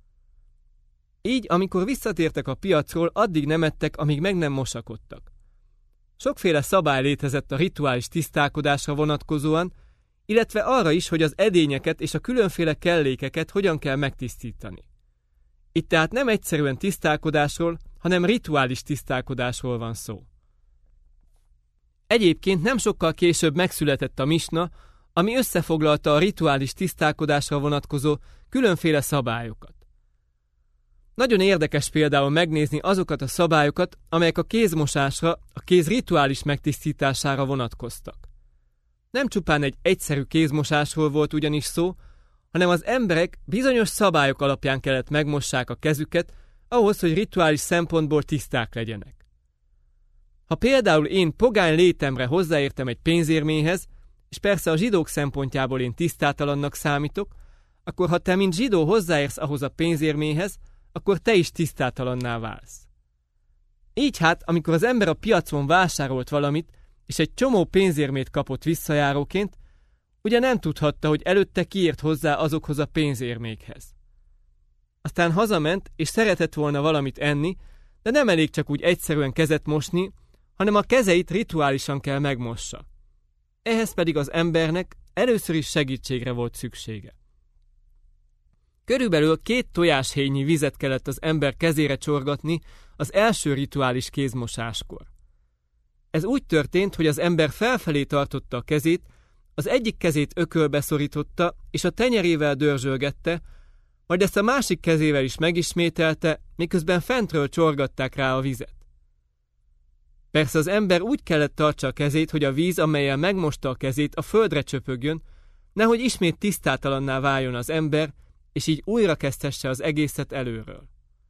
Így, amikor visszatértek a piacról, addig nem ettek, amíg meg nem mosakodtak. Sokféle szabály létezett a rituális tisztálkodásra vonatkozóan, illetve arra is, hogy az edényeket és a különféle kellékeket hogyan kell megtisztítani. Itt tehát nem egyszerűen tisztálkodásról, hanem rituális tisztálkodásról van szó. Egyébként nem sokkal később megszületett a misna, ami összefoglalta a rituális tisztálkodásra vonatkozó különféle szabályokat. Nagyon érdekes például megnézni azokat a szabályokat, amelyek a kézmosásra, a kéz rituális megtisztítására vonatkoztak. Nem csupán egy egyszerű kézmosásról volt ugyanis szó, hanem az emberek bizonyos szabályok alapján kellett megmossák a kezüket, ahhoz, hogy rituális szempontból tiszták legyenek. Ha például én pogány létemre hozzáértem egy pénzérméhez, és persze a zsidók szempontjából én tisztátalannak számítok, akkor ha te, mint zsidó hozzáérsz ahhoz a pénzérméhez, akkor te is tisztátalanná válsz. Így hát, amikor az ember a piacon vásárolt valamit, és egy csomó pénzérmét kapott visszajáróként, ugye nem tudhatta, hogy előtte kiért hozzá azokhoz a pénzérmékhez. Aztán hazament, és szeretett volna valamit enni, de nem elég csak úgy egyszerűen kezet mosni, hanem a kezeit rituálisan kell megmossa. Ehhez pedig az embernek először is segítségre volt szüksége. Körülbelül 2 tojáshéjnyi vizet kellett az ember kezére csorgatni az első rituális kézmosáskor. Ez úgy történt, hogy az ember felfelé tartotta a kezét, az egyik kezét ökölbe szorította, és a tenyerével dörzsölgette, majd ezt a másik kezével is megismételte, miközben fentről csorgatták rá a vizet. Persze az ember úgy kellett tartsa a kezét, hogy a víz, amellyel megmosta a kezét, a földre csöpögjön, nehogy ismét tisztátalanná váljon az ember, és így újra kezdhesse az egészet előről.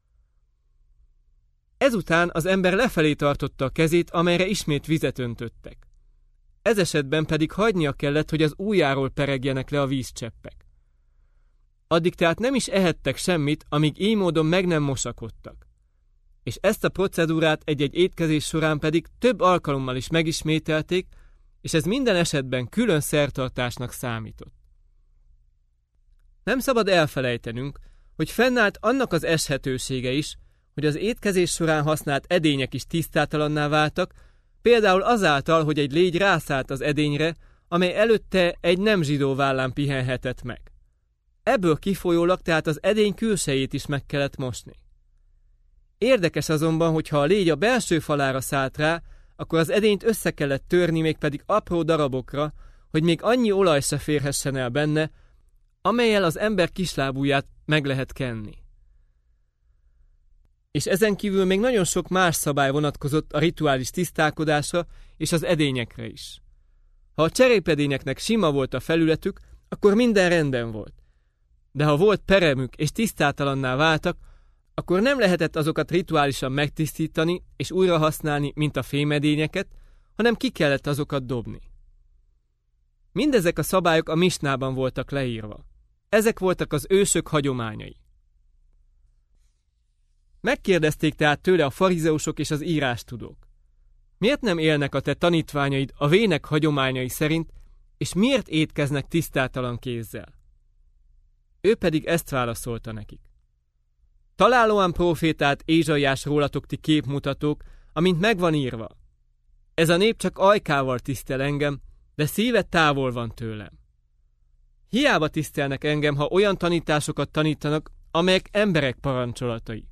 Ezután az ember lefelé tartotta a kezét, amelyre ismét vizet öntöttek. Ez esetben pedig hagynia kellett, hogy az ujjáról peregjenek le a vízcseppek. Addig tehát nem is ehettek semmit, amíg így módon meg nem mosakodtak. És ezt a procedúrát egy-egy étkezés során pedig több alkalommal is megismételték, és ez minden esetben külön szertartásnak számított. Nem szabad elfelejtenünk, hogy fennállt annak az eshetősége is, hogy az étkezés során használt edények is tisztátalanná váltak, például azáltal, hogy egy légy rászállt az edényre, amely előtte egy nem zsidó vállán pihenhetett meg. Ebből kifolyólag tehát az edény külsejét is meg kellett mosni. Érdekes azonban, hogy ha a légy a belső falára szállt rá, akkor az edényt össze kellett törni, mégpedig apró darabokra, hogy még annyi olaj se férhessen el benne, amellyel az ember kislábujját meg lehet kenni. És ezen kívül még nagyon sok más szabály vonatkozott a rituális tisztálkodásra és az edényekre is. Ha a cserépedényeknek sima volt a felületük, akkor minden rendben volt. De ha volt peremük és tisztátalanná váltak, akkor nem lehetett azokat rituálisan megtisztítani és újra használni, mint a fémedényeket, hanem ki kellett azokat dobni. Mindezek a szabályok a Misnában voltak leírva. Ezek voltak az ősök hagyományai. Megkérdezték tehát tőle a farizeusok és az írástudók: miért nem élnek a te tanítványaid a vének hagyományai szerint, és miért étkeznek tisztátalan kézzel? Ő pedig ezt válaszolta nekik: találóan prófétált Ézsaiás rólatok ti képmutatók, amint megvan írva: ez a nép csak ajkával tisztel engem, de szíve távol van tőlem. Hiába tisztelnek engem, ha olyan tanításokat tanítanak, amelyek emberek parancsolatai.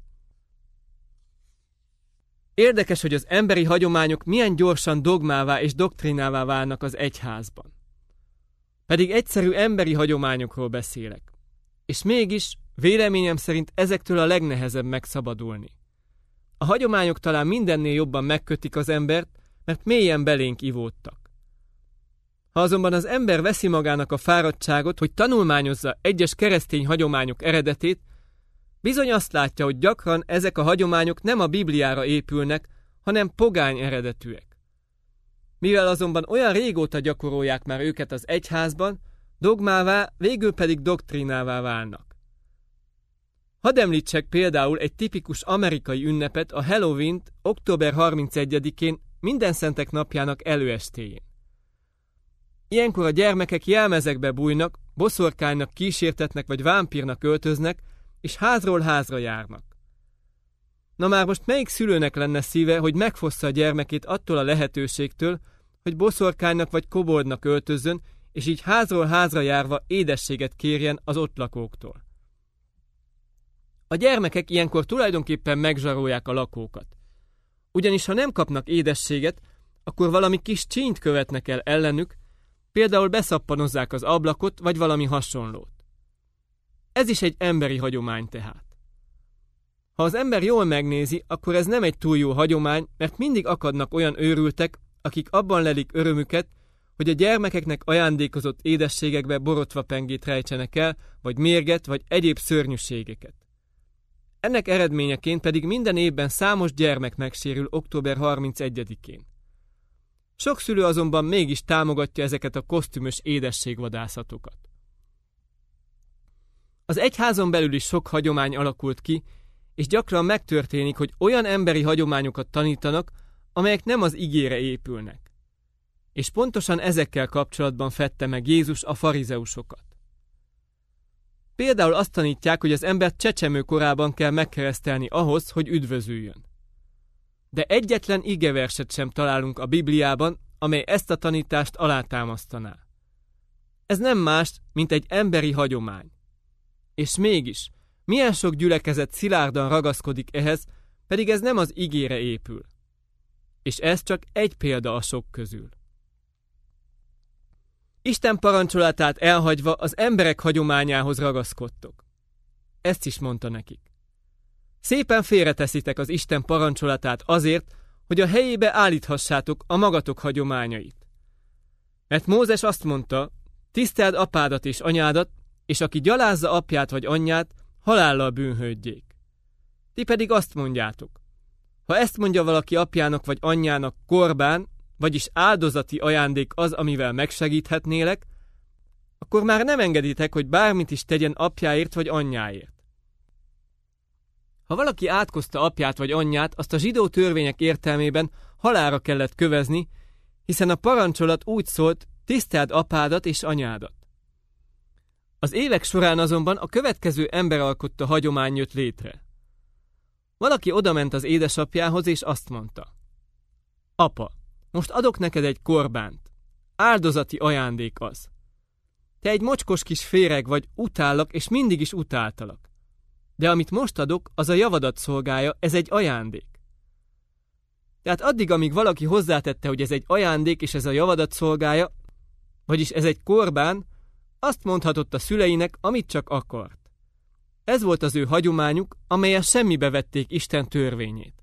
Érdekes, hogy az emberi hagyományok milyen gyorsan dogmává és doktrínává válnak az egyházban. Pedig egyszerű emberi hagyományokról beszélek. És mégis, véleményem szerint ezektől a legnehezebb megszabadulni. A hagyományok talán mindennél jobban megkötik az embert, mert mélyen belénk ivódtak. Ha azonban az ember veszi magának a fáradtságot, hogy tanulmányozza egyes keresztény hagyományok eredetét, bizony azt látja, hogy gyakran ezek a hagyományok nem a Bibliára épülnek, hanem pogány eredetűek. Mivel azonban olyan régóta gyakorolják már őket az egyházban, dogmává, végül pedig doktrínává válnak. Hadd említsek például egy tipikus amerikai ünnepet, a Halloween-t október 31-én, Mindenszentek napjának előestéjén. Ilyenkor a gyermekek jelmezekbe bújnak, boszorkánynak kísértetnek vagy vámpírnak öltöznek, és házról házra járnak. Na már most melyik szülőnek lenne szíve, hogy megfossza a gyermekét attól a lehetőségtől, hogy boszorkánynak vagy koboldnak öltözzön, és így házról házra járva édességet kérjen az ott lakóktól. A gyermekek ilyenkor tulajdonképpen megzsarolják a lakókat. Ugyanis ha nem kapnak édességet, akkor valami kis csínyt követnek el ellenük, például beszappanozzák az ablakot, vagy valami hasonlót. Ez is egy emberi hagyomány tehát. Ha az ember jól megnézi, akkor ez nem egy túl jó hagyomány, mert mindig akadnak olyan őrültek, akik abban lelik örömüket, hogy a gyermekeknek ajándékozott édességekbe borotvapengét rejtsenek el, vagy mérget, vagy egyéb szörnyűségeket. Ennek eredményeként pedig minden évben számos gyermek megsérül október 31-én. Sok szülő azonban mégis támogatja ezeket a kosztümös édességvadászatokat. Az egyházon belül is sok hagyomány alakult ki, és gyakran megtörténik, hogy olyan emberi hagyományokat tanítanak, amelyek nem az igére épülnek. És pontosan ezekkel kapcsolatban fedte meg Jézus a farizeusokat. Például azt tanítják, hogy az embert csecsemő korában kell megkeresztelni ahhoz, hogy üdvözüljön. De egyetlen igeverset sem találunk a Bibliában, amely ezt a tanítást alátámasztaná. Ez nem más, mint egy emberi hagyomány. És mégis, milyen sok gyülekezet szilárdan ragaszkodik ehhez, pedig ez nem az igére épül. És ez csak egy példa a sok közül. Isten parancsolatát elhagyva az emberek hagyományához ragaszkodtok. Ezt is mondta nekik. Szépen félreteszitek az Isten parancsolatát azért, hogy a helyébe állíthassátok a magatok hagyományait. Mert Mózes azt mondta, tiszteld apádat és anyádat, és aki gyalázza apját vagy anyját, halállal bűnhődjék. Ti pedig azt mondjátok, ha ezt mondja valaki apjának vagy anyjának korbán, vagyis áldozati ajándék az, amivel megsegíthetnélek, akkor már nem engeditek, hogy bármit is tegyen apjáért vagy anyjáért. Ha valaki átkozta apját vagy anyját, azt a zsidó törvények értelmében halálra kellett kövezni, hiszen a parancsolat úgy szólt, tiszteld apádat és anyádat. Az évek során azonban a következő emberalkotta hagyomány jött létre. Valaki odament az édesapjához és azt mondta, apa, most adok neked egy korbánt, áldozati ajándék az. Te egy mocskos kis féreg vagy, utállak és mindig is utáltalak. De amit most adok, az a javadat szolgálja, ez egy ajándék. Tehát addig, amíg valaki hozzátette, hogy ez egy ajándék és ez a javadat szolgálja, vagyis ez egy korbán, azt mondhatott a szüleinek, amit csak akart. Ez volt az ő hagyományuk, amellyel semmibe vették Isten törvényét.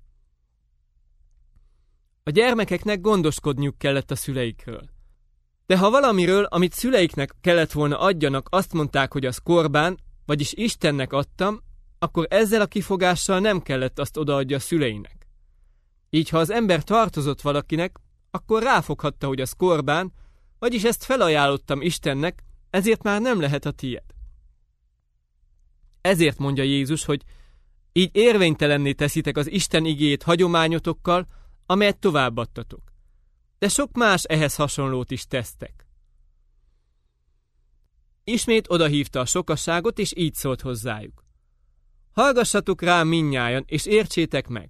A gyermekeknek gondoskodniuk kellett a szüleikről. De ha valamiről, amit szüleiknek kellett volna adjanak, azt mondták, hogy az korbán, vagyis Istennek adtam, akkor ezzel a kifogással nem kellett azt odaadja a szüleinek. Így ha az ember tartozott valakinek, akkor ráfoghatta, hogy az korbán, vagyis ezt felajánlottam Istennek, ezért már nem lehet a tied. Ezért mondja Jézus, hogy így érvénytelenné teszitek az Isten igéjét hagyományotokkal, amelyet továbbadtatok. De sok más ehhez hasonlót is tesztek. Ismét odahívta a sokasságot, és így szólt hozzájuk. Hallgassatok rám mindnyájan, és értsétek meg.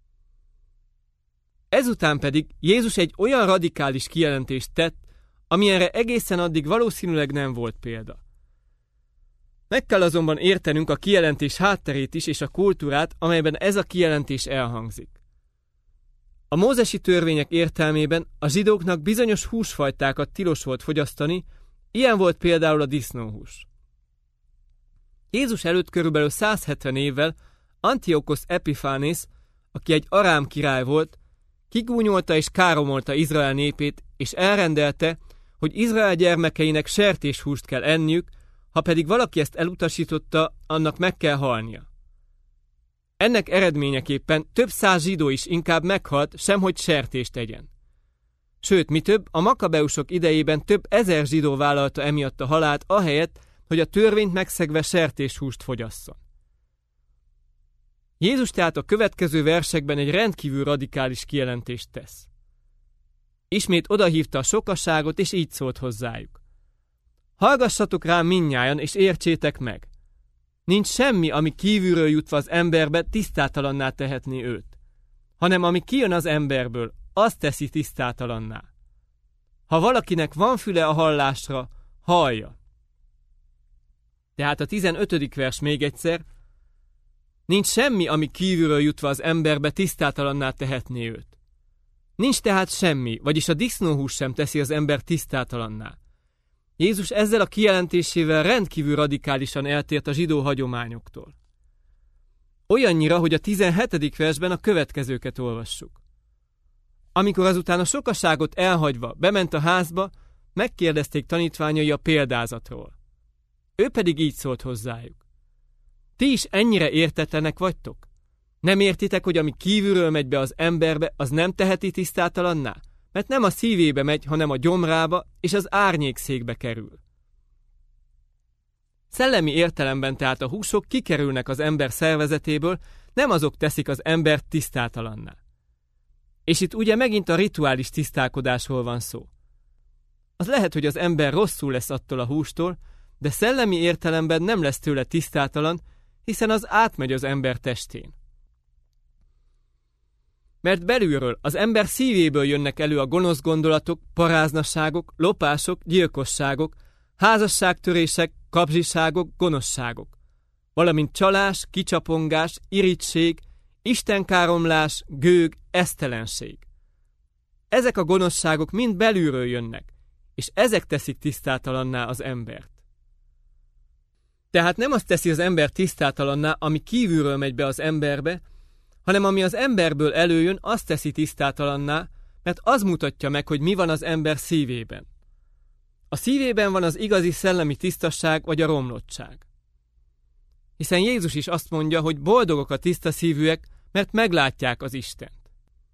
Ezután pedig Jézus egy olyan radikális kijelentést tett, amilyenre egészen addig valószínűleg nem volt példa. Meg kell azonban értenünk a kijelentés hátterét is és a kultúrát, amelyben ez a kijelentés elhangzik. A mózesi törvények értelmében a zsidóknak bizonyos húsfajtákat tilos volt fogyasztani, ilyen volt például a disznóhús. Jézus előtt körülbelül 170 évvel Antiochos Epiphanes, aki egy arám király volt, kigúnyolta és káromolta Izrael népét, és elrendelte, hogy Izrael gyermekeinek sertéshúst kell enniük, ha pedig valaki ezt elutasította, annak meg kell halnia. Ennek eredményeképpen több száz zsidó is inkább meghalt, semhogy sertést egyen. Sőt, mi több, a makabeusok idejében több ezer zsidó vállalta emiatt a halált, ahelyett, hogy a törvényt megszegve sertéshúst fogyasszon. Jézus tehát a következő versekben egy rendkívül radikális kijelentést tesz. Ismét odahívta a sokasságot, és így szólt hozzájuk. Hallgassatok rám mindnyájan, és értsétek meg. Nincs semmi, ami kívülről jutva az emberbe, tisztátalanná tehetné őt, hanem ami kijön az emberből, azt teszi tisztátalanná. Ha valakinek van füle a hallásra, hallja. Tehát a 15. vers még egyszer. Nincs semmi, ami kívülről jutva az emberbe, tisztátalanná tehetné őt. Nincs tehát semmi, vagyis a disznóhús sem teszi az ember tisztátalanná. Jézus ezzel a kijelentésével rendkívül radikálisan eltért a zsidó hagyományoktól. Olyannyira, hogy a 17. versben a következőket olvassuk. Amikor azután a sokasságot elhagyva bement a házba, megkérdezték tanítványai a példázatról. Ő pedig így szólt hozzájuk. Ti is ennyire értetlenek vagytok? Nem értitek, hogy ami kívülről megy be az emberbe, az nem teheti tisztátalanná? Mert nem a szívébe megy, hanem a gyomrába, és az árnyékszékbe kerül. Szellemi értelemben tehát a húsok kikerülnek az ember szervezetéből, nem azok teszik az embert tisztátalanná. És itt ugye megint a rituális tisztálkodásról van szó. Az lehet, hogy az ember rosszul lesz attól a hústól, de szellemi értelemben nem lesz tőle tisztátalan, hiszen az átmegy az ember testén. Mert belülről, az ember szívéből jönnek elő a gonosz gondolatok, paráznasságok, lopások, gyilkosságok, házasságtörések, kapzsiságok, gonoszságok, valamint csalás, kicsapongás, irigység, istenkáromlás, gőg, esztelenség. Ezek a gonoszságok mind belülről jönnek, és ezek teszik tisztátalanná az embert. Tehát nem azt teszi az ember tisztátalanná, ami kívülről megy be az emberbe, hanem ami az emberből előjön, azt teszi tisztátalanná, mert az mutatja meg, hogy mi van az ember szívében. A szívében van az igazi szellemi tisztaság vagy a romlottság. Hiszen Jézus is azt mondja, hogy boldogok a tiszta szívűek, mert meglátják az Istent.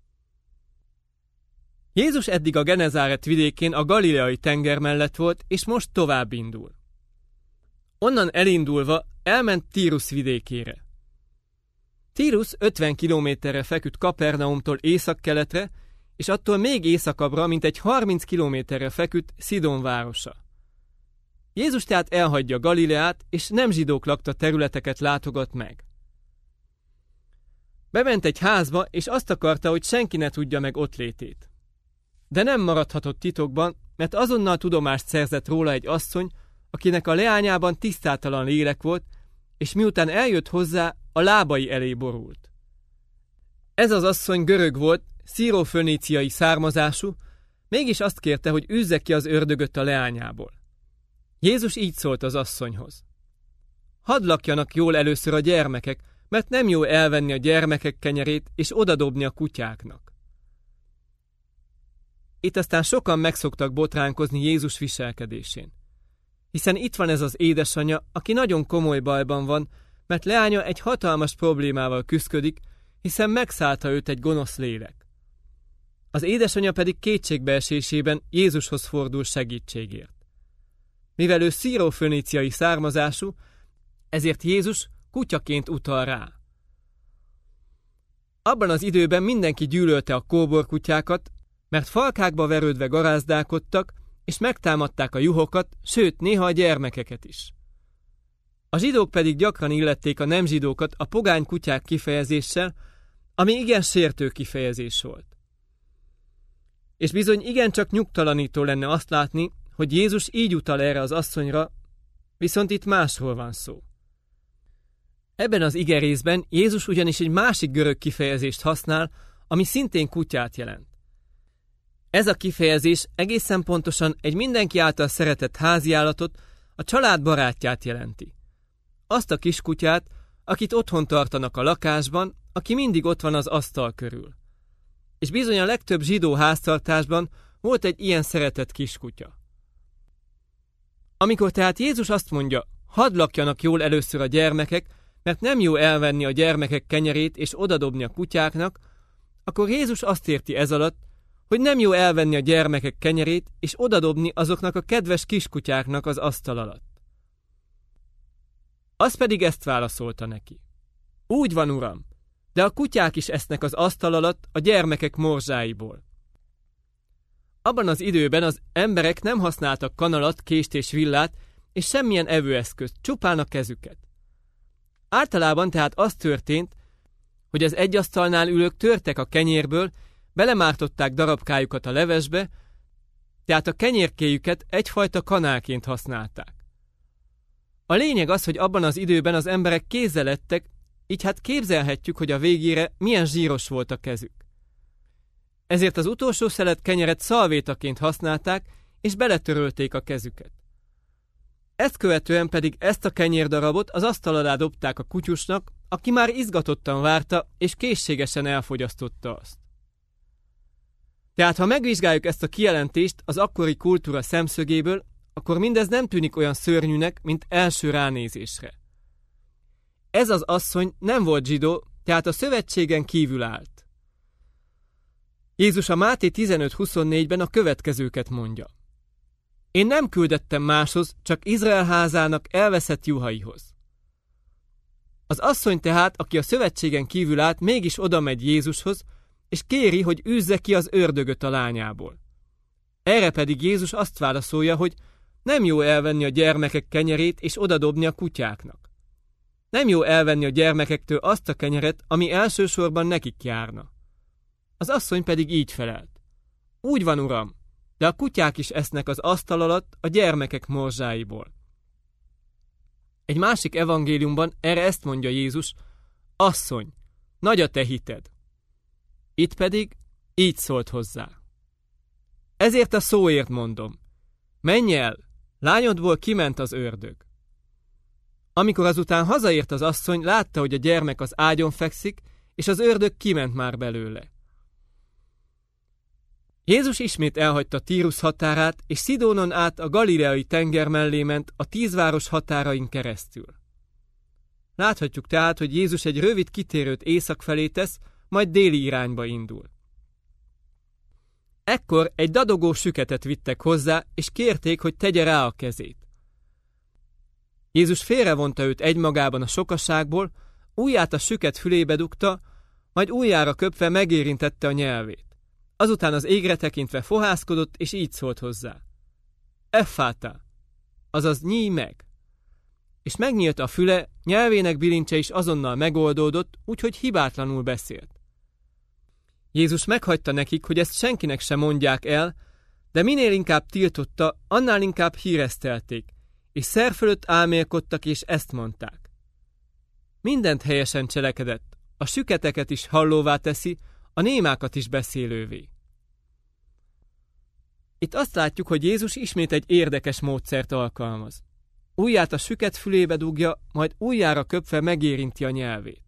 Jézus eddig a Genezáret vidékén a Galileai tenger mellett volt, és most tovább indul. Onnan elindulva elment Tírus vidékére. Tírus 50 kilométerre feküdt Kapernaumtól északkeletre, és attól még északabbra, mint egy 30 kilométerre feküdt Szidon városa. Jézus tehát elhagyja Galileát, és nem zsidók lakta területeket látogat meg. Bement egy házba, és azt akarta, hogy senki ne tudja meg ott létét. De nem maradhatott titokban, mert azonnal tudomást szerzett róla egy asszony, akinek a leányában tisztátalan lélek volt, és miután eljött hozzá, a lábai elé borult. Ez az asszony görög volt, szíróföníciai származású, mégis azt kérte, hogy űzze ki az ördögöt a leányából. Jézus így szólt az asszonyhoz. Hadd lakjanak jól először a gyermekek, mert nem jó elvenni a gyermekek kenyerét és odadobni a kutyáknak. Itt aztán sokan megszoktak botránkozni Jézus viselkedésén. Hiszen itt van ez az édesanyja, aki nagyon komoly bajban van, mert leánya egy hatalmas problémával küszködik, hiszen megszállta őt egy gonosz lélek. Az édesanyja pedig kétségbeesésében Jézushoz fordul segítségért. Mivel ő szíróföníciai származású, ezért Jézus kutyaként utal rá. Abban az időben mindenki gyűlölte a kóborkutyákat, mert falkákba verődve garázdálkodtak, és megtámadták a juhokat, sőt, néha a gyermekeket is. A zsidók pedig gyakran illették a nem zsidókat a pogány kutyák kifejezéssel, ami igen sértő kifejezés volt. És bizony igencsak nyugtalanító lenne azt látni, hogy Jézus így utal erre az asszonyra, viszont itt másról van szó. Ebben az igerészben Jézus ugyanis egy másik görög kifejezést használ, ami szintén kutyát jelent. Ez a kifejezés egészen pontosan egy mindenki által szeretett háziállatot, a család barátját jelenti. Azt a kiskutyát, akit otthon tartanak a lakásban, aki mindig ott van az asztal körül. És bizony a legtöbb zsidó háztartásban volt egy ilyen szeretett kiskutya. Amikor tehát Jézus azt mondja, hadd lakjanak jól először a gyermekek, mert nem jó elvenni a gyermekek kenyerét és odadobni a kutyáknak, akkor Jézus azt érti ez alatt, hogy nem jó elvenni a gyermekek kenyerét és odadobni azoknak a kedves kiskutyáknak az asztal alatt. Az pedig ezt válaszolta neki. Úgy van, uram, de a kutyák is esznek az asztal alatt a gyermekek morzsáiból. Abban az időben az emberek nem használtak kanalat, kést és villát, és semmilyen evőeszközt, csupán a kezüket. Általában tehát az történt, hogy az egy asztalnál ülők törtek a kenyérből, belemártották darabkájukat a levesbe, tehát a kenyérkéjüket egyfajta kanálként használták. A lényeg az, hogy abban az időben az emberek kézzel ettek, így hát képzelhetjük, hogy a végére milyen zsíros volt a kezük. Ezért az utolsó szelet kenyeret szalvétaként használták, és beletörölték a kezüket. Ezt követően pedig ezt a kenyérdarabot az asztal alá dobták a kutyusnak, aki már izgatottan várta, és készségesen elfogyasztotta azt. Tehát ha megvizsgáljuk ezt a kijelentést az akkori kultúra szemszögéből, akkor mindez nem tűnik olyan szörnyűnek, mint első ránézésre. Ez az asszony nem volt zsidó, tehát a szövetségen kívül állt. Jézus a Máté 15:24-ben a következőket mondja. Én nem küldettem máshoz, csak Izrael házának elveszett juhaihoz. Az asszony tehát, aki a szövetségen kívül állt, mégis odamegy Jézushoz, és kéri, hogy űzze ki az ördögöt a lányából. Erre pedig Jézus azt válaszolja, hogy nem jó elvenni a gyermekek kenyerét és odadobni a kutyáknak. Nem jó elvenni a gyermekektől azt a kenyeret, ami elsősorban nekik járna. Az asszony pedig így felelt. Úgy van, uram, de a kutyák is esznek az asztal alatt a gyermekek morzsáiból. Egy másik evangéliumban erre ezt mondja Jézus, asszony, nagy a te hited. Itt pedig így szólt hozzá. Ezért a szóért mondom, menj el, lányodból kiment az ördög. Amikor azután hazaért az asszony, látta, hogy a gyermek az ágyon fekszik, és az ördög kiment már belőle. Jézus ismét elhagyta Tírus határát, és Szidónon át a galileai tenger mellé ment a 10 város határain keresztül. Láthatjuk tehát, hogy Jézus egy rövid kitérőt észak felé tesz, majd déli irányba indul. Ekkor egy dadogó süketet vittek hozzá, és kérték, hogy tegye rá a kezét. Jézus félrevonta őt egymagában a sokaságból, ujját a süket fülébe dugta, majd ujjára köpve megérintette a nyelvét. Azután az égre tekintve fohászkodott, és így szólt hozzá. Effátá, azaz nyíj meg. És megnyílt a füle, nyelvének bilincse is azonnal megoldódott, úgyhogy hibátlanul beszélt. Jézus meghagyta nekik, hogy ezt senkinek sem mondják el, de minél inkább tiltotta, annál inkább híresztelték, és szer fölött álmélkodtak, és ezt mondták. Mindent helyesen cselekedett, a süketeket is hallóvá teszi, a némákat is beszélővé. Itt azt látjuk, hogy Jézus ismét egy érdekes módszert alkalmaz. Ujját a süket fülébe dugja, majd ujjára köpve megérinti a nyelvét.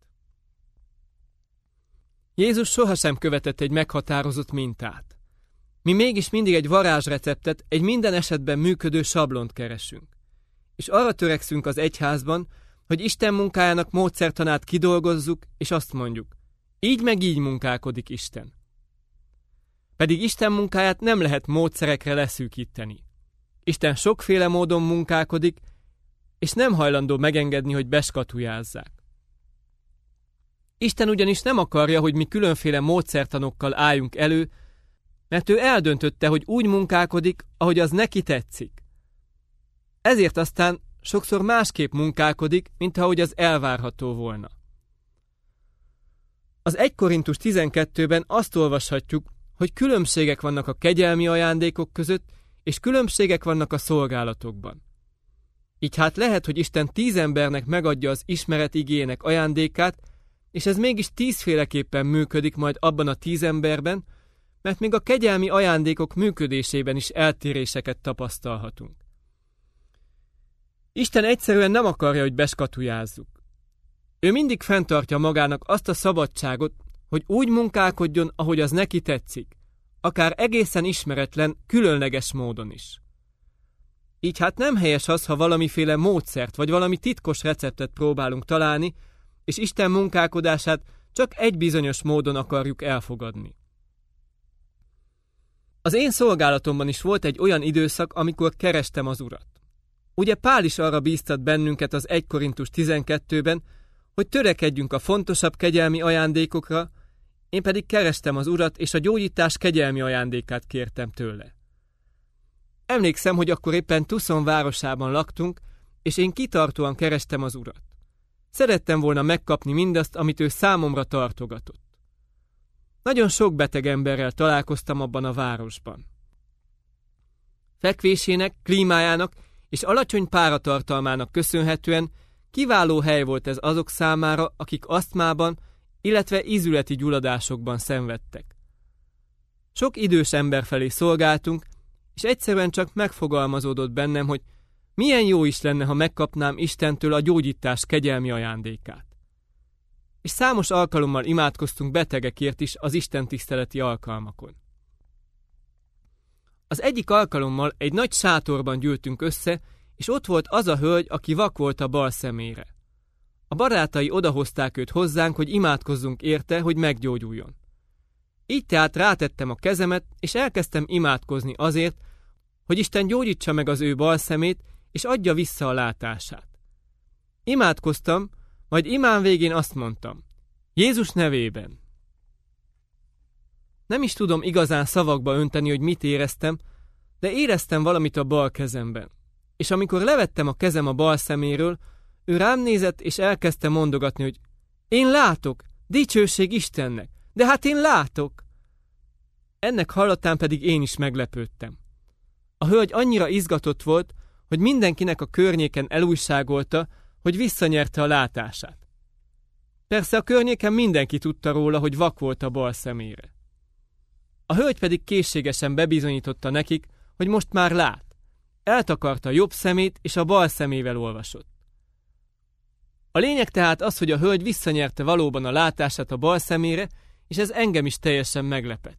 Jézus sohasem követett egy meghatározott mintát. Mi mégis mindig egy varázsreceptet, egy minden esetben működő sablont keresünk. És arra törekszünk az egyházban, hogy Isten munkájának módszertanát kidolgozzuk, és azt mondjuk, így meg így munkálkodik Isten. Pedig Isten munkáját nem lehet módszerekre leszűkíteni. Isten sokféle módon munkálkodik, és nem hajlandó megengedni, hogy beskatujázzák. Isten ugyanis nem akarja, hogy mi különféle módszertanokkal álljunk elő, mert ő eldöntötte, hogy úgy munkálkodik, ahogy az neki tetszik. Ezért aztán sokszor másképp munkálkodik, mint ahogy az elvárható volna. Az 1 Korintus 12-ben azt olvashatjuk, hogy különbségek vannak a kegyelmi ajándékok között, és különbségek vannak a szolgálatokban. Így hát lehet, hogy Isten 10 embernek megadja az ismeret igéjének ajándékát, és ez mégis 10-féleképpen működik majd abban a 10 emberben, mert még a kegyelmi ajándékok működésében is eltéréseket tapasztalhatunk. Isten egyszerűen nem akarja, hogy beskatujázzuk. Ő mindig fenntartja magának azt a szabadságot, hogy úgy munkálkodjon, ahogy az neki tetszik, akár egészen ismeretlen, különleges módon is. Így hát nem helyes az, ha valamiféle módszert vagy valami titkos receptet próbálunk találni, és Isten munkálkodását csak egy bizonyos módon akarjuk elfogadni. Az én szolgálatomban is volt egy olyan időszak, amikor kerestem az Urat. Ugye Pál is arra bíztat bennünket az 1 Korintus 12-ben, hogy törekedjünk a fontosabb kegyelmi ajándékokra, én pedig kerestem az Urat, és a gyógyítás kegyelmi ajándékát kértem tőle. Emlékszem, hogy akkor éppen Tucson városában laktunk, és én kitartóan kerestem az Urat. Szerettem volna megkapni mindazt, amit ő számomra tartogatott. Nagyon sok beteg emberrel találkoztam abban a városban. Fekvésének, klímájának és alacsony páratartalmának köszönhetően kiváló hely volt ez azok számára, akik asztmában, illetve ízületi gyulladásokban szenvedtek. Sok idős ember felé szolgáltunk, és egyszerűen csak megfogalmazódott bennem, hogy milyen jó is lenne, ha megkapnám Istentől a gyógyítás kegyelmi ajándékát. És számos alkalommal imádkoztunk betegekért is az istentiszteleti alkalmakon. Az egyik alkalommal egy nagy sátorban gyűltünk össze, és ott volt az a hölgy, aki vak volt a bal szemére. A barátai odahozták őt hozzánk, hogy imádkozzunk érte, hogy meggyógyuljon. Így tehát rátettem a kezemet, és elkezdtem imádkozni azért, hogy Isten gyógyítsa meg az ő bal szemét, és adja vissza a látását. Imádkoztam, majd imám végén azt mondtam: Jézus nevében. Nem is tudom igazán szavakba önteni, hogy mit éreztem, de éreztem valamit a bal kezemben. És amikor levettem a kezem a bal szeméről, ő rám nézett, és elkezdte mondogatni, hogy én látok, dicsőség Istennek, de hát én látok. Ennek hallatán pedig én is meglepődtem. A hölgy annyira izgatott volt, hogy mindenkinek a környéken elújságolta, hogy visszanyerte a látását. Persze a környéken mindenki tudta róla, hogy vak volt a bal szemére. A hölgy pedig készségesen bebizonyította nekik, hogy most már lát. Eltakarta a jobb szemét, és a bal szemével olvasott. A lényeg tehát az, hogy a hölgy visszanyerte valóban a látását a bal szemére, és ez engem is teljesen meglepett.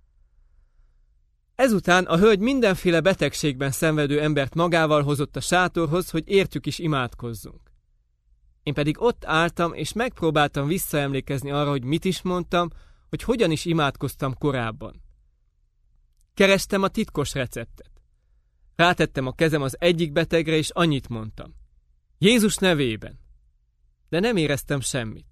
Ezután a hölgy mindenféle betegségben szenvedő embert magával hozott a sátorhoz, hogy értük is imádkozzunk. Én pedig ott álltam, és megpróbáltam visszaemlékezni arra, hogy mit is mondtam, hogy hogyan is imádkoztam korábban. Kerestem a titkos receptet. Rátettem a kezem az egyik betegre, és annyit mondtam: Jézus nevében. De nem éreztem semmit.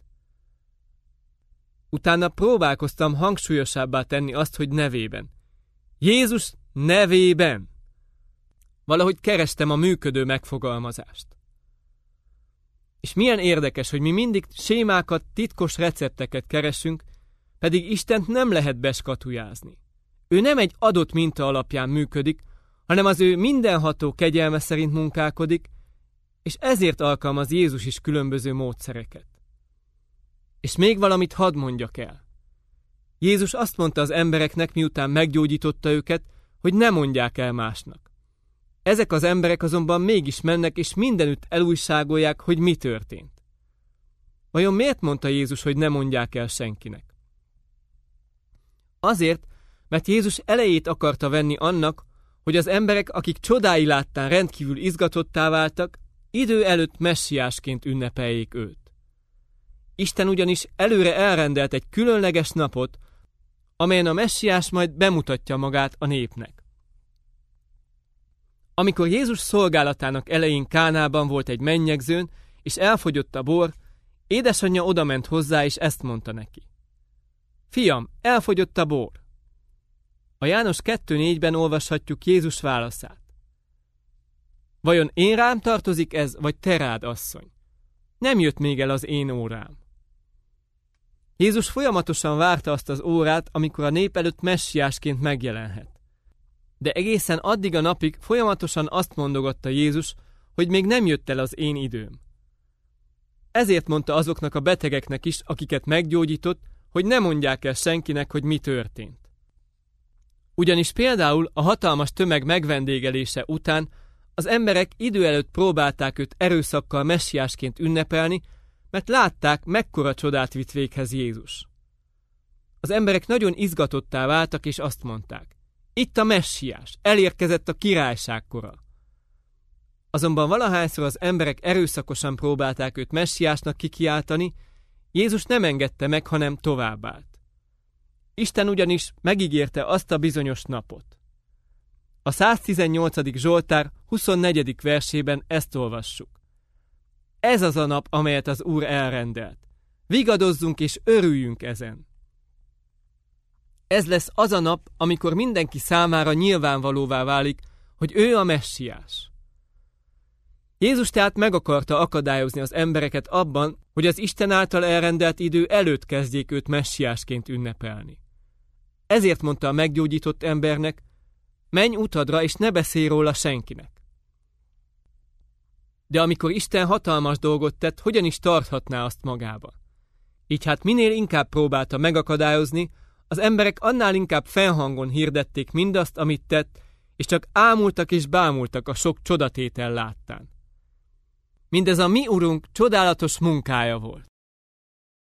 Utána próbálkoztam hangsúlyosabbá tenni azt, hogy nevében. Jézus nevében. Valahogy kerestem a működő megfogalmazást. És milyen érdekes, hogy mi mindig sémákat, titkos recepteket keresünk, pedig Istent nem lehet beskatujázni. Ő nem egy adott minta alapján működik, hanem az ő mindenható kegyelme szerint munkálkodik, és ezért alkalmaz Jézus is különböző módszereket. És még valamit hadd mondjak el. Jézus azt mondta az embereknek, miután meggyógyította őket, hogy ne mondják el másnak. Ezek az emberek azonban mégis mennek, és mindenütt elújságolják, hogy mi történt. Vajon miért mondta Jézus, hogy ne mondják el senkinek? Azért, mert Jézus elejét akarta venni annak, hogy az emberek, akik csodái láttán rendkívül izgatottá váltak, idő előtt messiásként ünnepeljék őt. Isten ugyanis előre elrendelt egy különleges napot, amelyen a Messiás majd bemutatja magát a népnek. Amikor Jézus szolgálatának elején Kánában volt egy mennyegzőn, és elfogyott a bor, édesanyja odament hozzá, és ezt mondta neki. Fiam, elfogyott a bor. A János 2:4-ben olvashatjuk Jézus válaszát. Vajon én rám tartozik ez, vagy te rád, asszony? Nem jött még el az én órám. Jézus folyamatosan várta azt az órát, amikor a nép előtt messiásként megjelenhet. De egészen addig a napig folyamatosan azt mondogatta Jézus, hogy még nem jött el az én időm. Ezért mondta azoknak a betegeknek is, akiket meggyógyított, hogy ne mondják el senkinek, hogy mi történt. Ugyanis például a hatalmas tömeg megvendégelése után az emberek idő előtt próbálták őt erőszakkal messiásként ünnepelni, mert látták, mekkora csodát vitt véghez Jézus. Az emberek nagyon izgatottá váltak, és azt mondták, itt a messiás, elérkezett a királyság kora. Azonban valahányszor az emberek erőszakosan próbálták őt messiásnak kikiáltani, Jézus nem engedte meg, hanem továbbállt. Isten ugyanis megígérte azt a bizonyos napot. A 118. Zsoltár 24. versében ezt olvassuk. Ez az a nap, amelyet az Úr elrendelt. Vigadozzunk és örüljünk ezen. Ez lesz az a nap, amikor mindenki számára nyilvánvalóvá válik, hogy ő a messiás. Jézus tehát meg akarta akadályozni az embereket abban, hogy az Isten által elrendelt idő előtt kezdjék őt messiásként ünnepelni. Ezért mondta a meggyógyított embernek, menj utadra és ne beszélj róla senkinek. De amikor Isten hatalmas dolgot tett, hogyan is tarthatná azt magába? Így hát minél inkább próbálta megakadályozni, az emberek annál inkább fennhangon hirdették mindazt, amit tett, és csak ámultak és bámultak a sok csodatétel láttán. Mindez a mi Urunk csodálatos munkája volt.